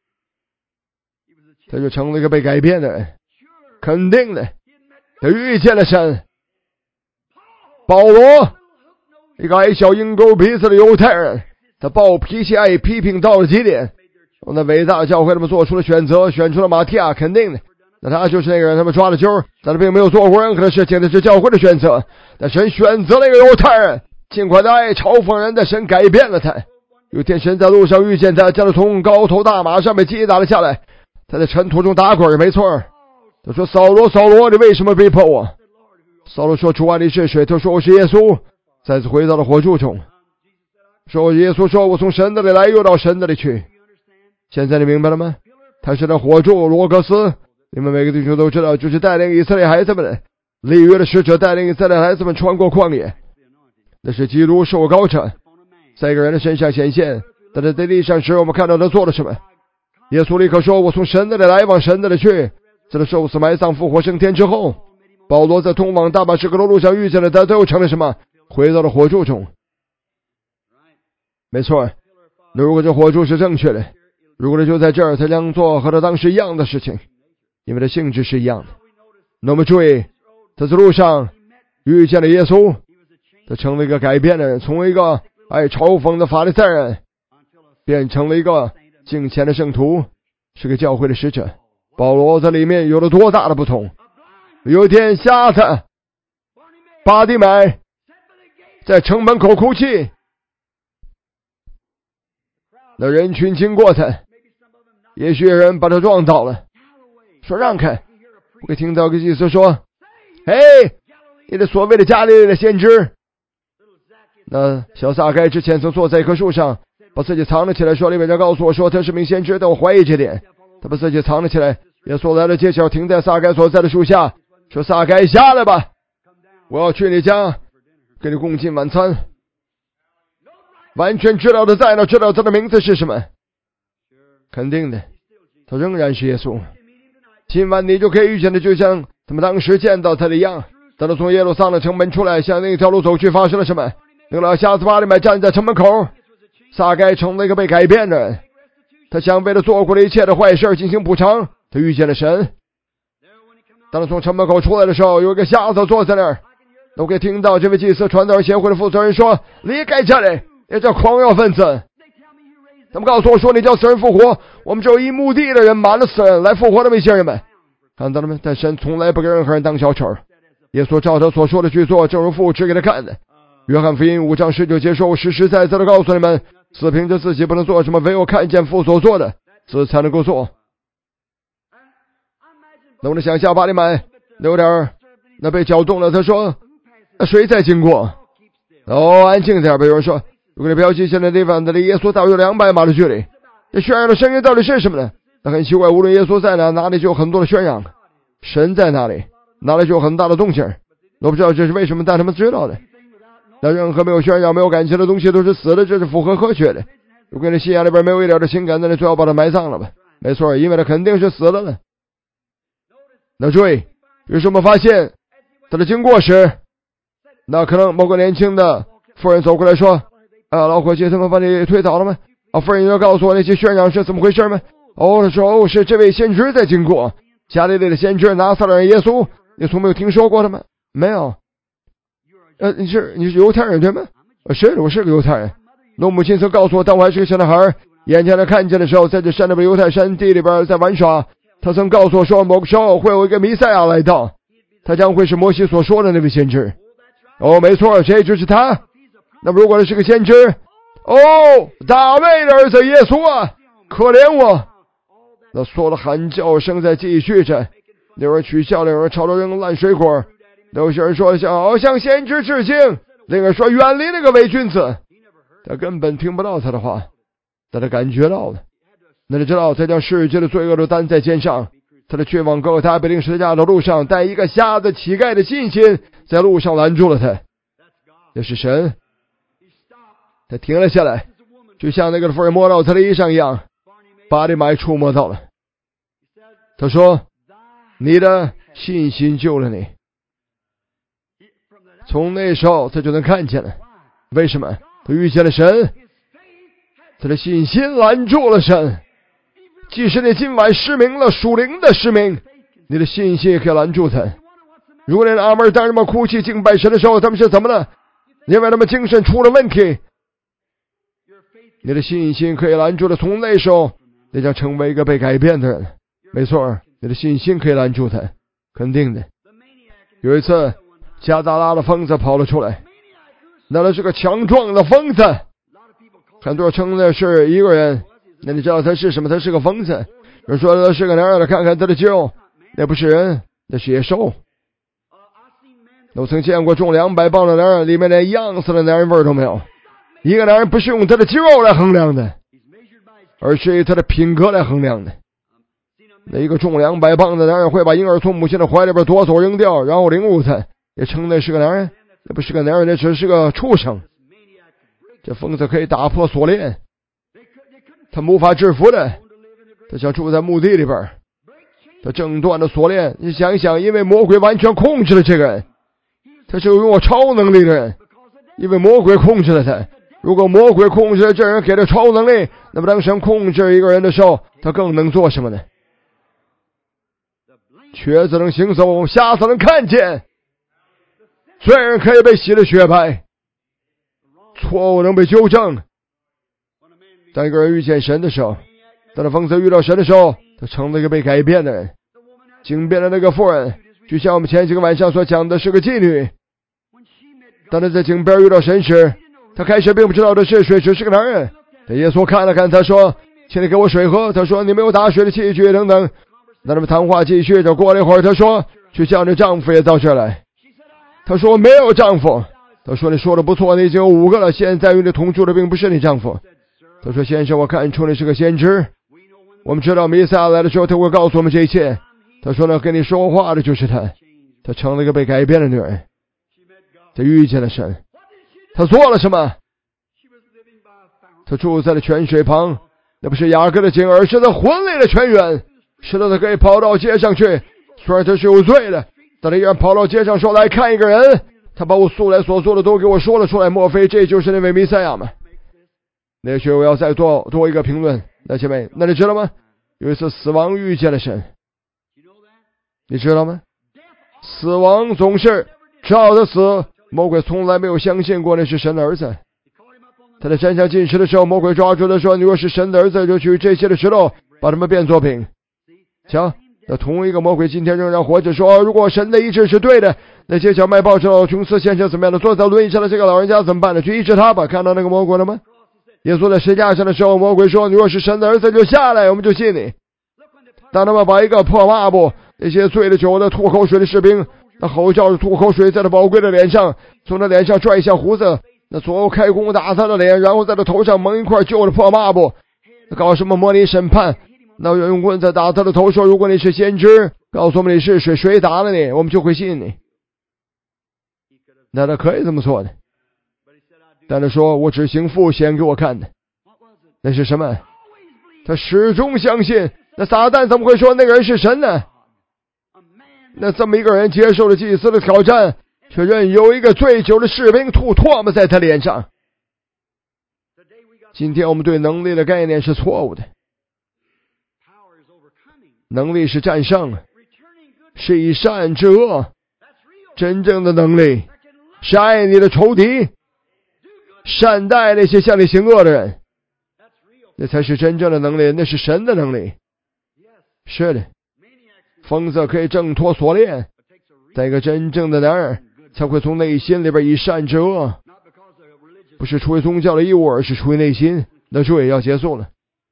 S1: 他就成了一个被改变的人，肯定的，他遇见了神。保罗，一个矮小鹰钩鼻子的犹太人，他暴脾气，爱批评到了极点。那伟大的教会他们做出了选择，选出了马提亚，肯定的，那他就是那个人，他们抓了阄，但他并没有做过任何的事情，这是教会的选择。但神选择了一个犹太人，尽管他爱嘲讽人的，神改变了他。有天神在路上遇见他，将他从高头大马上被击打了下来，他在尘土中打滚，没错。他说，扫罗扫罗，你为什么逼迫我？扫罗说，主啊，你是谁？他说，我是耶稣。再次回到了火柱中，说耶稣说，我从神那里来，又到神那里去。现在你明白了吗？他是那火柱罗格斯，你们每个弟兄都知道，就是带领以色列孩子们的立约的使者，带领以色列孩子们穿过旷野。那是基督受膏者在一个人的身上显现，但是在地上时，我们看到他做了什么。耶稣立刻说，我从神那里来，往神那里去。在他受死埋葬复活升天之后，保罗在通往大马士革的路上遇见了他，他又成了什么？回到了火柱中。没错，那如果这火柱是正确的，如果他就在这儿，他将做和他当时一样的事情，因为他性质是一样的。那么注意，他在路上遇见了耶稣，他成了一个改变的人，从一个爱嘲讽的法利赛人变成了一个敬虔的圣徒，是个教会的使者。保罗在里面有了多大的不同？有一天，瞎子巴底买在城门口哭泣，那人群经过他，也许有人把他撞倒了，说让开。我听到个祭司说， 嘿，你的所谓的加利利的先知。那小撒该之前曾坐在一棵树上，把自己藏了起来，说里面人告诉我说他是名先知，但我怀疑这点。他把自己藏了起来。耶稣来了，揭晓，停在撒该所在的树下，说撒该下来吧，我要去你家给你共进晚餐。完全知道的在那，知道他的名字是什么？肯定的，他仍然是耶稣。今晚你就可以遇见的，就像他们当时见到他的一样。当他从耶路撒冷城门出来，向另一条路走去，发生了什么？那个老瞎子巴利买站在城门口，撒该成了一个被改变的人。他想为了做过的一切的坏事进行补偿。他遇见了神。当他从城门口出来的时候，有一个瞎子坐在那儿。我可以听到这位祭司传道协会的负责人说：“离开这里，也叫狂药分子。”他们告诉我说：“你叫死人复活，我们只有一墓地的人满了死人来复活那么一些人们。”看到了没？但神从来不给任何人当小丑。耶稣照他所说的去做，正如父指给他看的。约翰福音五章十九节说：“我实实在在的告诉你们，子凭着自己不能做什么，唯有看见父所做的，子才能够做。”那我能想象巴利买有点那被搅动了。他说：“那谁在经过？”哦，安静点吧。有人说：“如果你标记现在地方的离耶稣大约两百码的距离，这宣扬的声音到底是什么呢？”那很奇怪，无论耶稣在哪，哪里就有很多的宣扬；神在哪里，哪里就有很大的动静。我不知道这是为什么，但他们知道的。那任何没有宣扬、没有感情的东西都是死的，这是符合科学的。如果你信仰里边没有一点的情感，那你最好把它埋葬了吧。没错，因为它肯定是死了的。那注意，于是我们发现在他经过时，那可能某个年轻的妇人走过来说：“啊，老伙计，他们把你推倒了吗？”啊，妇人要告诉我那些宣扬是怎么回事吗？哦，他说：“哦，是这位先知在经过，加利利的先知拿撒勒人耶稣，你从没有听说过他吗？”没有。呃，你是你是犹太人对吗？呃，是的，我是个犹太人。我母亲曾告诉我，当我还是个小男孩，眼前的看见的时候，在这山里边犹太山地里边在玩耍。他曾告诉我说，某个时候会有一个弥赛亚来到，他将会是摩西所说的那位先知。哦，没错，这就是他。那么如果是个先知，哦，大卫的儿子耶稣啊，可怜我！那所有的喊叫声在继续着，有人取笑，有人朝着扔烂水果，有些人说向向先知致敬，另一个说远离那个伪君子。他根本听不到他的话，但他感觉到了。那你知道，他将世界的罪恶都担在肩上，他的去往各他被钉十字架的路上，带一个瞎子乞丐的信心，在路上拦住了他。这是神。他停了下来，就像那个妇人摸到他的衣裳一样，巴利买触摸到了。他说：“你的信心救了你。”从那时候他就能看见了。为什么？他遇见了神，他的信心拦住了神。即使你今晚失明了，属灵的失明，你的信心也可以拦住他。如果连阿门当人们哭泣敬拜神的时候，他们是怎么了？因为他们精神出了问题。你的信心可以拦住他，从那时候你将成为一个被改变的人。没错，你的信心可以拦住他，肯定的。有一次加达拉的疯子跑了出来，那是个强壮的疯子，很多人称那是一个人。那你知道他是什么？他是个疯子。有人说他是个男人的，看看他的肌肉，那不是人，那是野兽。我曾见过重两百磅的男人，里面连一样子的男人味都没有。一个男人不是用他的肌肉来衡量的，而是以他的品格来衡量的。那一个重两百磅的男人会把婴儿从母亲的怀里边夺走扔掉，然后凌辱他，也称那是个男人？那不是个男人，那只是个畜生。这疯子可以打破锁链，他无法制服的。他想住在墓地里边，他挣断了锁链。你想一想，因为魔鬼完全控制了这个人，他是拥有超能力的人，因为魔鬼控制了他。如果魔鬼控制了这人，给了超能力，那么当神控制一个人的时候，他更能做什么呢？瘸子能行走，瞎子能看见，罪人可以被洗得雪白，错误能被纠正。当一个人遇见神的时候，当他疯子遇到神的时候，他成了一个被改变的人。经变的那个妇人，就像我们前几个晚上所讲的，是个妓女。当他在井边遇到神时，他开始并不知道的是水池是个男人。但耶稣看了看他，说：“请你给我水喝。”他说：“你没有打水的器具等等。”那他们谈话继续着。过了一会儿，他说：“ 去叫你丈夫也到这儿来。她说没有丈夫。他说你说的不错，你已经有五个了，现在与你同住的并不是你丈夫。他说先生，我看出你是个先知，我们知道弥赛亚来的时候他会告诉我们这一切。他说呢，跟你说话的就是他，他成了一个被改变的女人，他遇见了神。他做了什么？他住在了泉水旁，那不是雅各的井，而是他魂里的泉源，使得他可以跑到街上去。虽然他是有罪的，但他依然跑到街上说，来看一个人，他把我素来所做的都给我说了出来，莫非这就是那位弥赛亚吗？那许我要再多多一个评论。那姐妹，那你知道吗？有一次死亡遇见了神，你知道吗？死亡总是照着死，魔鬼从来没有相信过那是神的儿子。他在山下进食的时候，魔鬼抓住他说，你若是神的儿子，就取这些的石头把它们变作饼。瞧，那同一个魔鬼今天仍然活着，说如果神的意志是对的，那些小麦报仇琼斯先生怎么样的？坐在轮椅上的这个老人家怎么办呢？去医治他吧。看到那个魔鬼了吗？耶稣在十字架上的时候，魔鬼说，你若是神的儿子就下来，我们就信你。当他们把一个破抹布，那些醉了酒的吐口水的士兵，那吼叫着吐口水在他宝贵的脸上，从他脸上拽下胡子，那左右开弓打他的脸，然后在他头上蒙一块旧的破抹布。搞什么模拟审判？那用棍子打他的头，说如果你是先知，告诉我们你是谁，谁打了你，我们就会信你。那他可以这么做的，但他说我只行父先给我看的。那是什么？他始终相信。那撒旦怎么会说那个人是神呢？那这么一个人接受了祭司的挑战，却任由一个醉酒的士兵吐唾沫在他脸上。今天我们对能力的概念是错误的。能力是战胜，是以善制恶。真正的能力是爱你的仇敌，善待那些向你行恶的人，那才是真正的能力，那是神的能力。是的，疯子可以挣脱锁链，但一个真正的男人才会从内心里边以善制恶，不是出于宗教的义务，而是出于内心。那罪要结束了。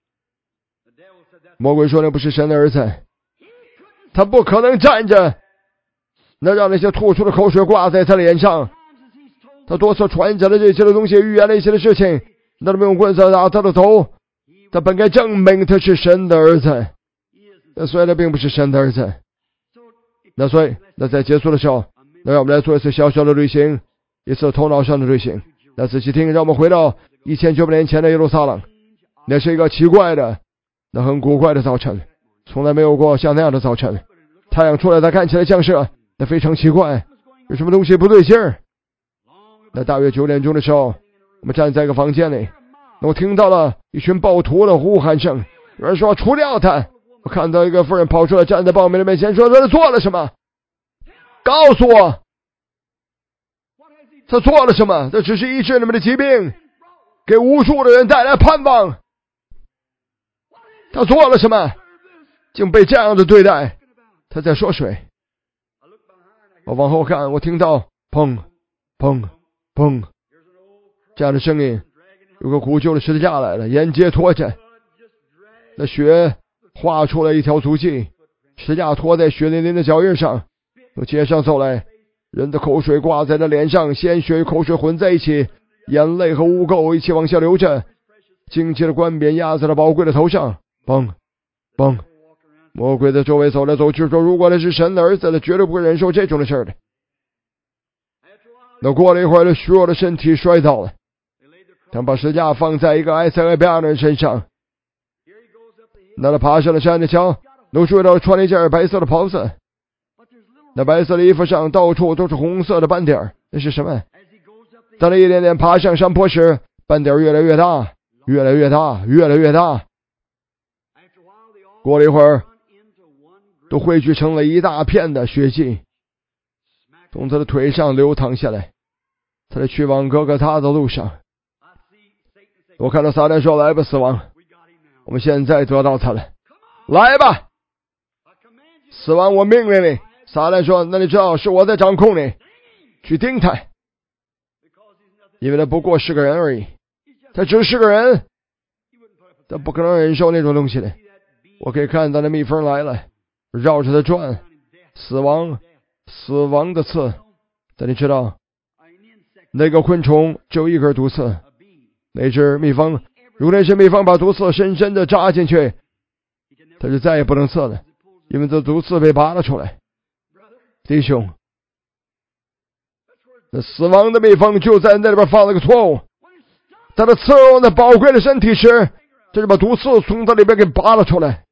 S1: 魔鬼说那不是神的儿子，他不可能站着，那让那些吐出的口水挂在他脸上。他多次传讲了这些的东西，预言了一些的事情，那他们用棍子打他的头。他本该证明他是神的儿子，那所以他并不是神的儿子。那所以那在结束的时候，那让我们来做一次小小的旅行，一次头脑上的旅行。那仔细听，让我们回到一千九百年前的耶路撒冷。那是一个奇怪的，那很古怪的早晨，从来没有过像那样的早晨。太阳出来，它看起来像是那非常奇怪，有什么东西不对劲儿。那大约九点钟的时候，我们站在一个房间里，我听到了一群暴徒的呼喊声，有人说除掉他。我看到一个妇人跑出来，站在暴民的面前，说他做了什么？告诉我，他做了什么？这只是医治你们的疾病，给无数的人带来盼望。他做了什么？竟被这样的对待？他在说谁？我往后看，我听到砰砰砰这样的声音，有个古旧的十字架来了，沿街拖着，那血画出了一条足迹，十字架拖在血淋淋的脚印上。从街上走来，人的口水挂在他脸上，鲜血与口水混在一起，眼泪和污垢一起往下流着，荆棘的冠冕压在了宝贵的头上。嘣嘣，魔鬼在周围走来走去，说如果他是神的儿子，他绝对不会忍受这种的事的。那过了一会儿，他虚弱的身体摔倒了，他把十字架放在一个埃塞俄比亚人身上。那他爬上了山的墙，能注意到穿了一件白色的袍子，那白色的衣服上到处都是红色的斑点，那是什么？当他一点点爬上山坡时，斑点越来越大，越来越大，越来越大。过了一会儿，都汇聚成了一大片的血迹，从他的腿上流淌下来。他在去往哥哥他的路上，我看到撒旦说：“来吧，死亡，我们现在得到他了，来吧，死亡，我命令你。”撒旦说：“那你知道是我在掌控你，去盯他，因为他不过是个人而已，他只是个人，他不可能忍受那种东西的。我可以看到那蜜蜂来了，绕着他转，死亡死亡的刺。但你知道，那个昆虫只有一根毒刺，那只蜜蜂，如果那只蜜蜂把毒刺深深地扎进去，它就再也不能刺了，因为这毒刺被拔了出来。弟兄，那死亡的蜜蜂就在那里边犯了个错误，它的刺入那宝贵的身体时，这就把毒刺从它里边给拔了出来。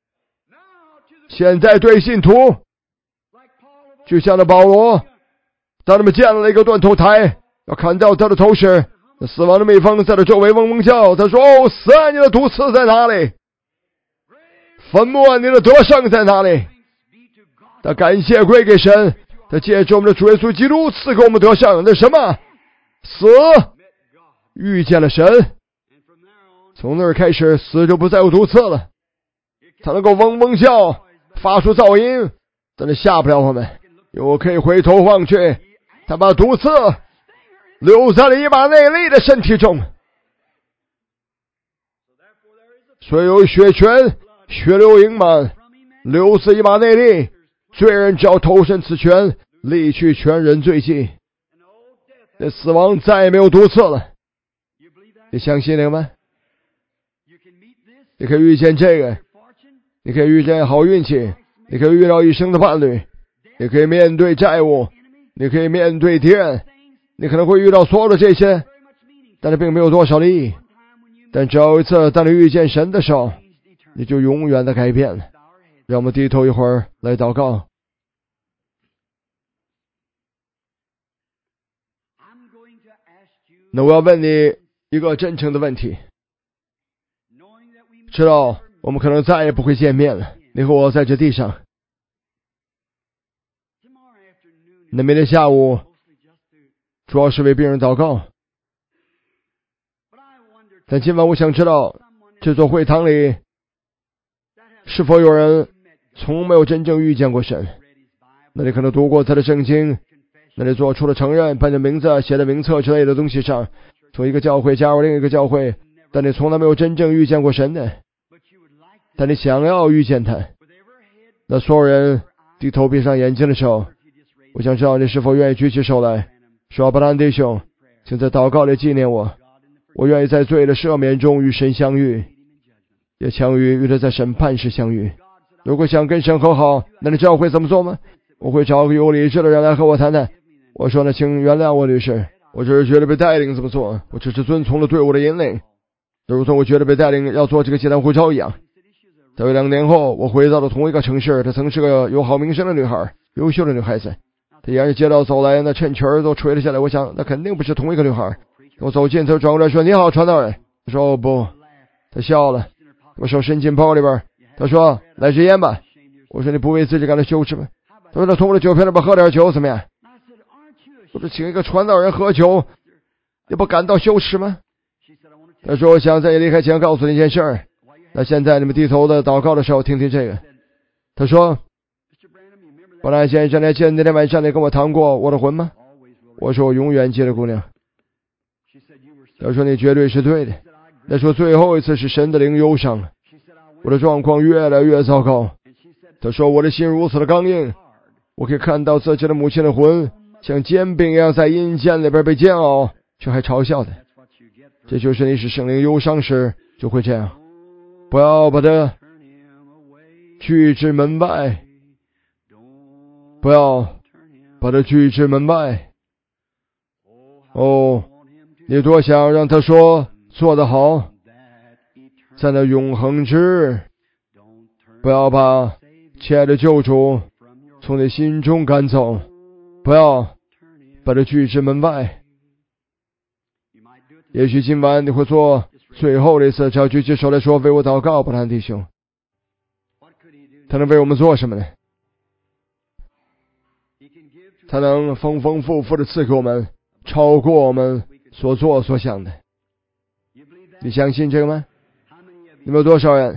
S1: 现在对信徒，就像那保罗，当他们建了一个断头台，要砍掉他的头时，那死亡的蜜蜂在他周围嗡嗡叫，他说：哦，死啊，你的毒刺在哪里？坟墓啊，你的得胜在哪里？他感谢归给神，他借着我们的主耶稣基督赐给我们得胜。那什么？死遇见了神，从那儿开始，死就不再有毒刺了，他能够嗡嗡叫，发出噪音，但是吓不了我们，因为我可以回头望去，他把毒刺留在了以马内利的身体中，所以有血泉，血流盈满，流自以马内利，罪人只要投身此泉，立去全人罪迹，那死亡再也没有毒刺了。你相信那个吗？你可以遇见这个，你可以遇见好运气，你可以遇到一生的伴侣，你可以面对债务，你可以面对敌人，你可能会遇到所有的这些，但是并没有多少的意义。但只要有一次当你遇见神的时候，你就永远的改变了。让我们低头一会儿来祷告。那我要问你一个真诚的问题，知道我们可能再也不会见面了，你和我在这地上，那明天下午主要是为病人祷告，但今晚我想知道，这座会堂里是否有人从没有真正遇见过神？那你可能读过他的圣经，那你做出了承认，把你的名字写在名册之类的东西上，从一个教会加入另一个教会，但你从来没有真正遇见过神的，但你想要遇见他。那所有人低头闭上眼睛的时候，我想知道你是否愿意举起手来说：阿伯兰弟兄，请在祷告里纪念我，我愿意在罪的赦免中与神相遇，也强于与他在审判时相遇。如果想跟神和好，那你知道我会怎么做吗？我会找个有理智的人来和我谈谈。我说呢，请原谅我律师，我只是觉得被带领这么做，我只是遵从了队伍的引领，就如同我觉得被带领要做这个接单护照一样。大约两年后，我回到了同一个城市，她曾是个有好名声的女孩，优秀的女孩子。她沿着街道走来，那衬裙都垂了下来，我想那肯定不是同一个女孩。我走近，她转过来说：你好，传道人。我说：哦不。她笑了，我手伸进包里边，她说：来支烟吧。我说：你不为自己感到羞耻吗？她说：那从我的酒瓶里边喝点酒怎么样？我说：请一个传道人喝酒，你不感到羞耻吗？她说：我想在你离开前告诉你一件事儿。那现在你们低头的祷告的时候，听听这个。她说：布兰先生，你记得那天晚上你跟我谈过我的魂吗？我说：我永远记得，姑娘。她说：你绝对是对的。那说最后一次是神的灵忧伤了，我的状况越来越糟糕。她说：我的心如此的刚硬，我可以看到自己的母亲的魂像煎饼一样在阴间里边被煎熬，却还嘲笑的。这就是你使圣灵忧伤时就会这样。不要把它拒之门外，不要把它拒之门外。哦，你多想让他说做得好，在那永恒之，不要把亲爱的救主从你心中赶走，不要把它拒之门外。也许今晚你会做最后的一次，只要举起手来说：为我祷告，布兰弟兄。他能为我们做什么呢？他能丰丰富富的赐给我们，超过我们所做所想的。你相信这个吗？你们有多少人？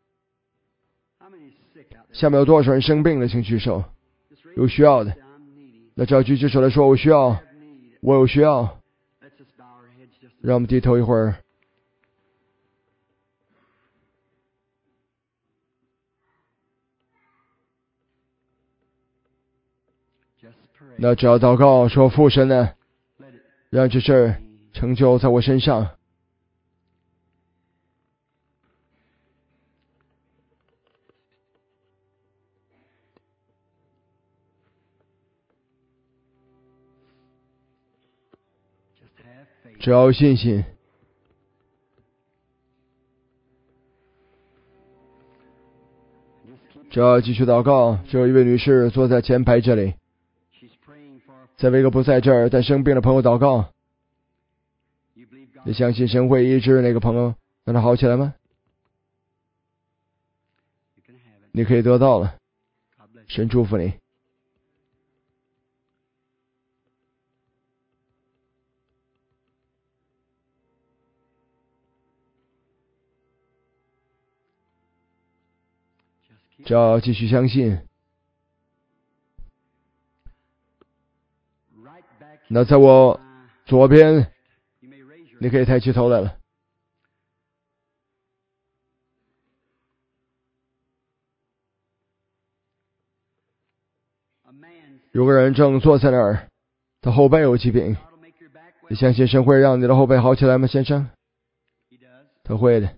S1: 下面有多少人生病了？请举手。有需要的，那只要举起手来说：我需要，我有需要。让我们低头一会儿。 那只要祷告说父神呢，让这事儿成就在我身上。只要有信心。只要继续祷告。只有一位女士坐在前排这里，在为一个不在这儿但生病的朋友祷告。你相信神会医治那个朋友，让他好起来吗？你可以得到了，神祝福你。只要继续相信。那在我左边，你可以抬起头来了。有个人正坐在那儿，他后背有疾病。你相信神会让你的后背好起来吗，先生？他会的。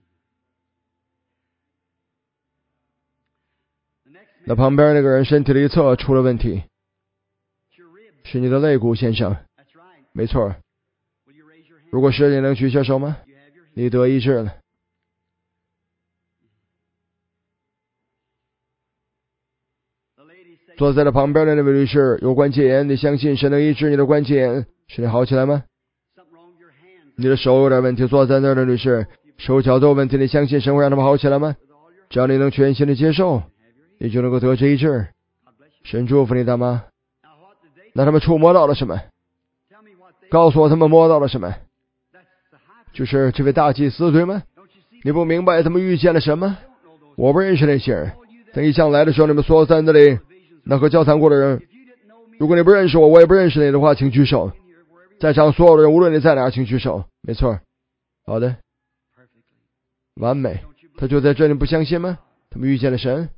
S1: 那旁边那个人身体的一侧出了问题，是你的肋骨，先生。没错。如果是，你能举下手吗？你得医治了。坐在了旁边的那位律师有关节炎，你相信神能医治你的关节炎，使你好起来吗？你的手有点问题，坐在那儿的律师手脚都有问题，你相信神会让他们好起来吗？只要你能全心的接受，你就能够得这医治。神祝福你，大妈。那他们触摸到了什么？告诉我他们摸到了什么？就是这位大祭司，对吗？你不明白他们遇见了什么？我不认识那些人。等一向来的时候，你们所在那里那和交谈过的人，如果你不认识我，我也不认识你的话，请举手。在场所有的人，无论你在哪，请举手。没错。好的。完美。他就在这里，不相信吗？他们遇见了神。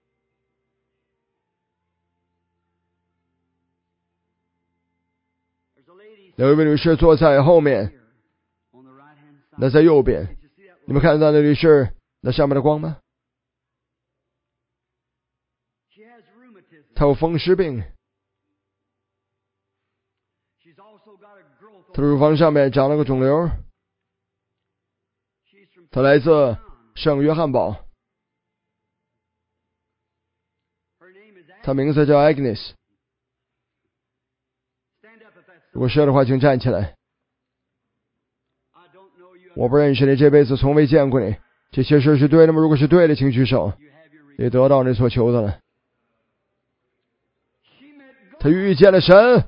S1: 有一位女士坐在后面，那在右边，你们看到那女士那上面的光吗？她有风湿病，她的乳房上面长了个肿瘤。她来自圣约翰堡，她名字叫 Agnes。如果是的话，请站起来。我不认识你，这辈子从未见过你。这些事是对的吗？如果是对的，请举手。你得到你所求的了。他遇见了神，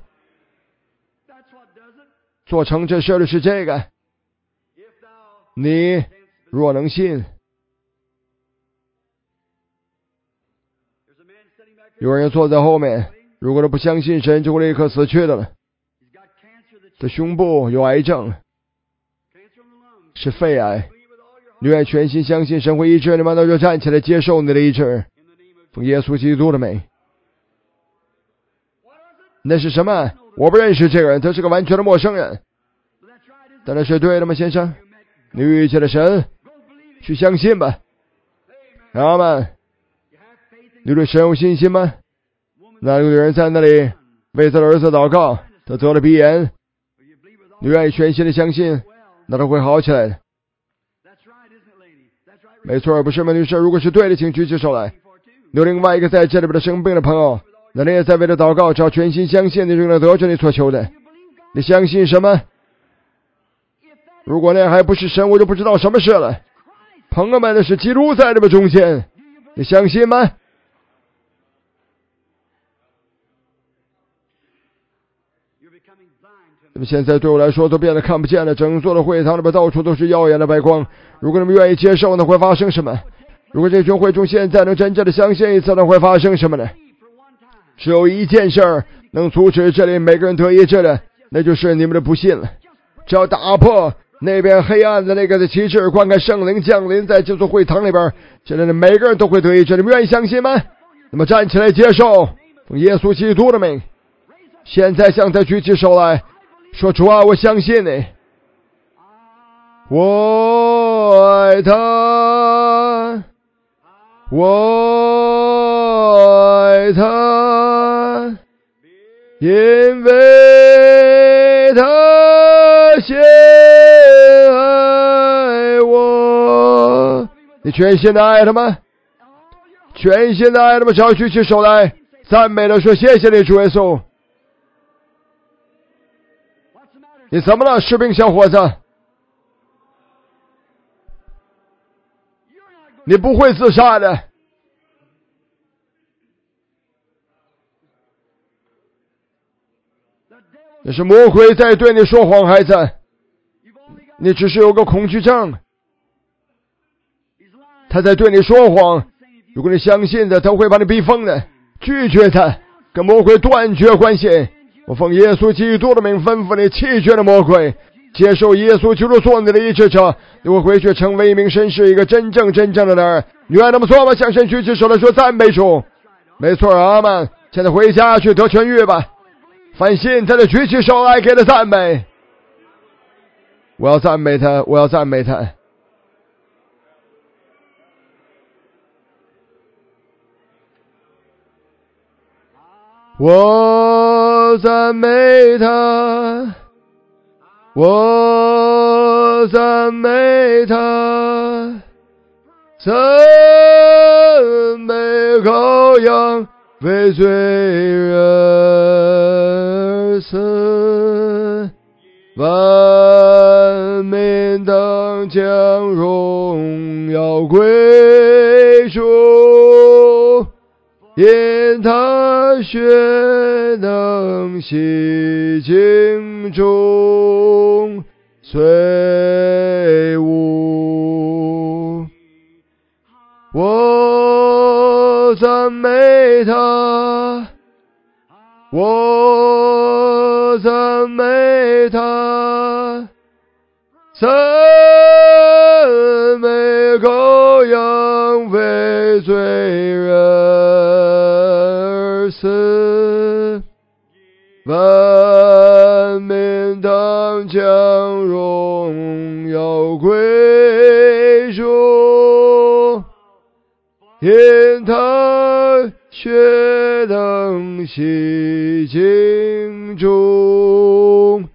S1: 做成这事的是这个。你若能信。有人坐在后面，如果他不相信神，就会立刻死去的了。他胸部有癌症，是肺癌。你愿全心相信神会医治你吗？那就站起来接受你的医治，奉耶稣基督的名。那是什么？我不认识这个人，他是个完全的陌生人。但那是对的吗，先生？你遇见了神，去相信吧。阿们。你对神有信心吗？那有人在那里为他的儿子祷告，他得了鼻炎。你愿意全心的相信，那他会好起来的。没错，不是吗，女士？如果是对的，请举起手来。有另外一个在这里边的生病的朋友，那你也在为他祷告，只要全心相信，你就能得着你所求的。你相信什么？如果那还不是神，我就不知道什么事了。朋友们，那是基督在你们中间，你相信吗？那么现在对我来说都变得看不见了，整座的会堂里边到处都是耀眼的白光。如果你们愿意接受，那会发生什么？如果这群会众现在能真正的相信一次，那会发生什么呢？只有一件事儿能阻止这里每个人得医治的，那就是你们的不信了。只要打破那边黑暗的那个的旗帜，观看圣灵降临在这座会堂里边，这里的每个人都会得医治。你们愿意相信吗？那么站起来接受，奉耶稣基督的名， 现在向他举起手来，说主啊，我相信你，我爱他，我爱他，因为他先爱我。你全心的爱他吗？全心的爱他吗？只要举起手来，赞美的说谢谢你主耶稣。你怎么了，士兵小伙子？你不会自杀的。那是魔鬼在对你说谎，孩子。你只是有个恐惧症，他在对你说谎。如果你相信的，他会把你逼疯的。拒绝他，跟魔鬼断绝关系。我奉耶稣基督的名吩咐你，弃绝了魔鬼，接受耶稣基督做你的医治者，你会回去成为一名绅士，一个真正真正的人。你愿那么做吗？向神举起手来说赞美主。没错，阿们。现在回家去得痊愈吧。凡信他的举起手来给他赞美。我要赞美他，我要赞美他。我赞美他，我赞美他，赞美羔羊为罪人而死，万民当将荣耀归主，因他血能洗净中罪污。我赞美他，我赞美他，赞美羔羊为罪人而死，万民当将荣耀归主，因他血能洗净中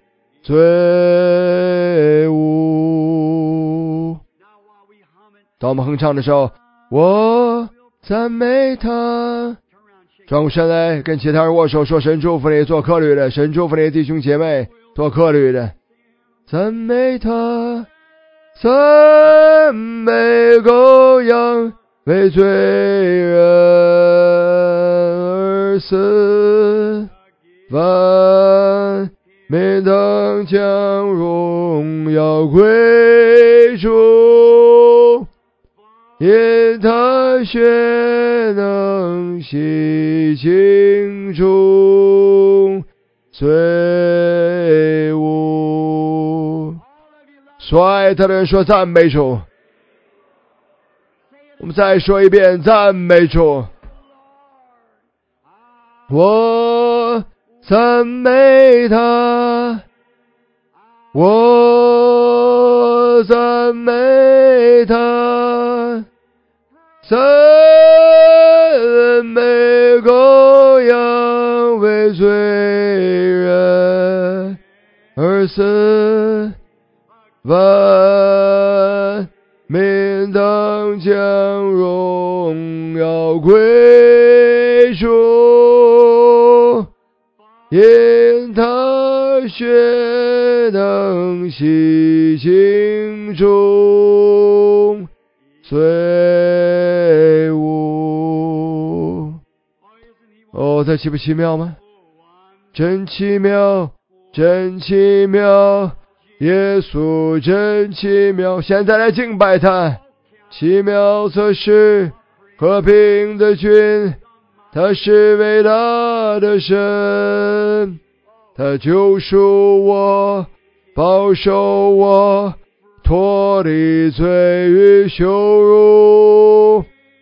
S1: 罪污。当我们哼唱的时候，我赞美他。转过身来跟其他人握手，说神祝福你，做客旅的，神祝福你弟兄姐妹，做客旅的。赞美他，赞美羔羊为罪人而死，万民当将荣耀归主，因他血能洗净中罪污。所爱他的人说赞美主。我们再说一遍，赞美主。我赞美他，我赞美他，赞美羔羊为罪人而死，万民当将荣耀归主，因他血能洗净中罪污。哦，这奇不奇妙吗？真奇妙，真奇妙，耶稣真奇妙。现在来敬拜他。奇妙测试和平的君，他是伟大的神，他救赎我，保守我，脱离罪与羞辱。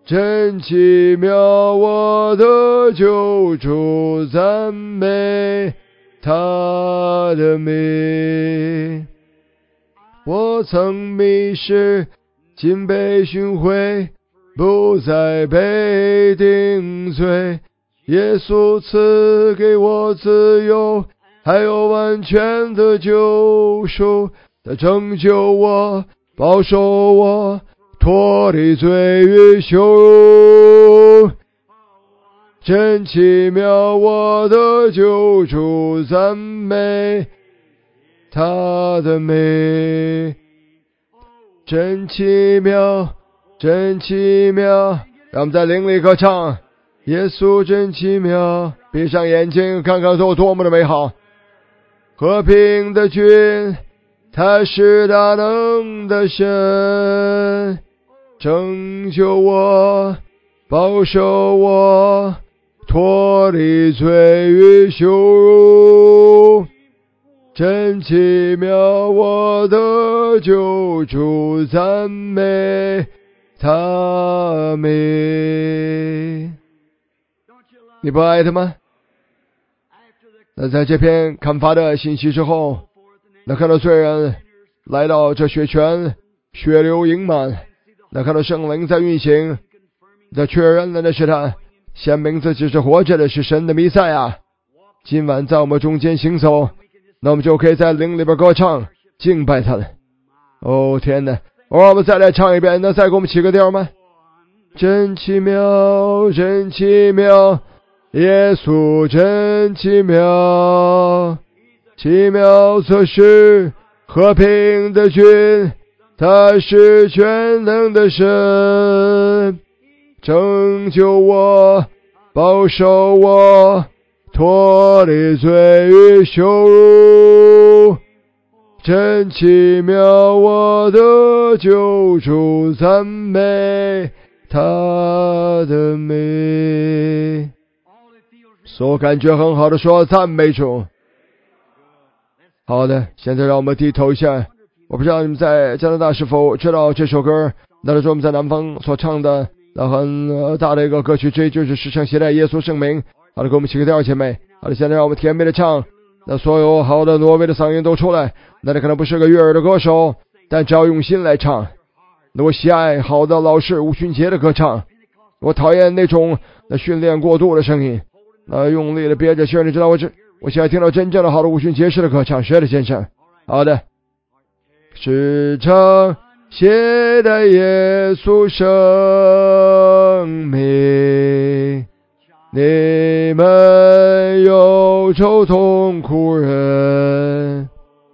S1: 真奇妙，我的救主，赞美他的名。我曾迷失，今被寻回，不再被定罪。耶稣赐给我自由，还有完全的救赎。他拯救我，保守我，脱离罪与羞辱。真奇妙，我的救主，赞美他的名。真奇妙，真奇妙，让我们在灵里歌唱。耶稣真奇妙，闭上眼睛看看都多么的美好。和平的君，他是大能的神，拯救我，保守我，脱离罪与羞辱。真奇妙，我的救主，赞美他名。你不爱他吗？那在这篇刊发的信息之后，那看到罪人来到这血泉，血流盈满，那看到圣灵在运行，那确认了那是他，显明自己是活着的，是神的弥赛亚。今晚在我们中间行走，那我们就可以在灵里边歌唱敬拜他了。哦天哪，哦，我们再来唱一遍，那再给我们起个调吗？真奇妙，真奇妙，耶稣真奇妙，奇妙则是和平的君，他是全能的神，拯救我，保守我，脱离罪与羞辱。真奇妙，我的救主，赞美他的名。所感觉很好的说赞美主。好的，现在让我们低头一下。我不知道你们在加拿大是否知道这首歌，那是我们在南方所唱的那很大的一个歌曲，这就是时常携带耶稣圣名。好的，给我们起个调，姐妹。好的，现在让我们甜美的唱，那所有好的挪威的嗓音都出来。那你可能不是个悦耳的歌手，但只要用心来唱。那我喜爱好的老式五旬节的歌唱，我讨厌那种那训练过度的声音，那用力的憋着气儿。你知道我这我喜欢听到真正的好的五旬节式的歌唱。是的，先生。好的，时常携带耶稣生命，你们忧愁痛苦人，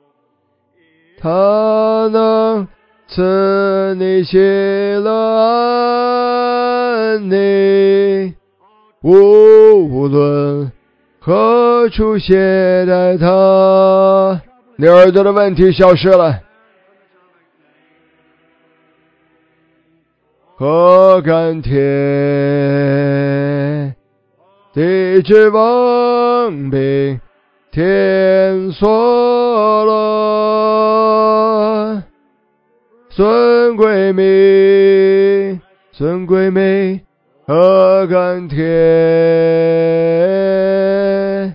S1: 他能赐你喜乐安宁，无论何处携带它。你耳朵的问题消失了，何甘甜地之王兵天所乐，尊贵名，尊贵名，何甘甜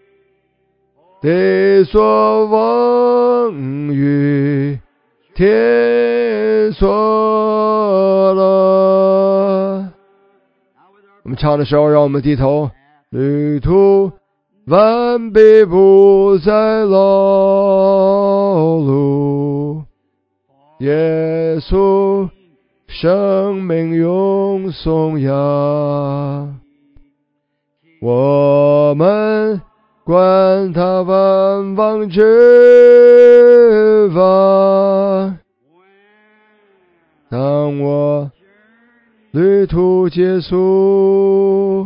S1: 地所望与天所乐。我们唱的时候让我们低头。旅途完毕，不再劳碌，耶稣生命永颂扬，我们观他万王之王。当我旅途结束，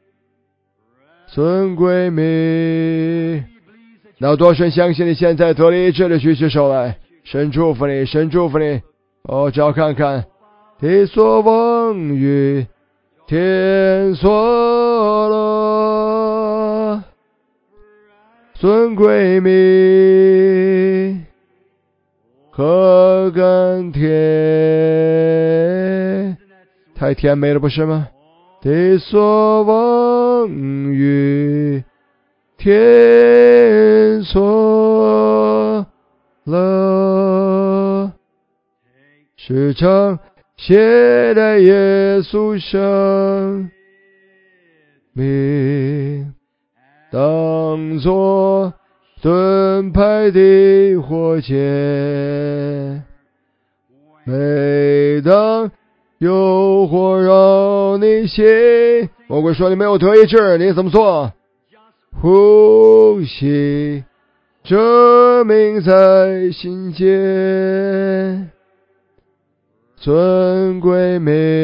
S1: 尊贵名。那多神相信你现在得了医治的举起手来，神祝福你，神祝福你。哦，只要看看地所望与天所乐，尊贵名，何甘甜太甜美了，不是吗？的所望与天所乐，时常携带耶稣生命，当作盾牌的火箭。每当诱惑让你心，魔鬼说你没有得医治，你怎么做？呼吸，证明在心间，尊贵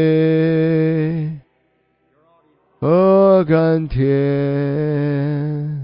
S1: 美和甘甜。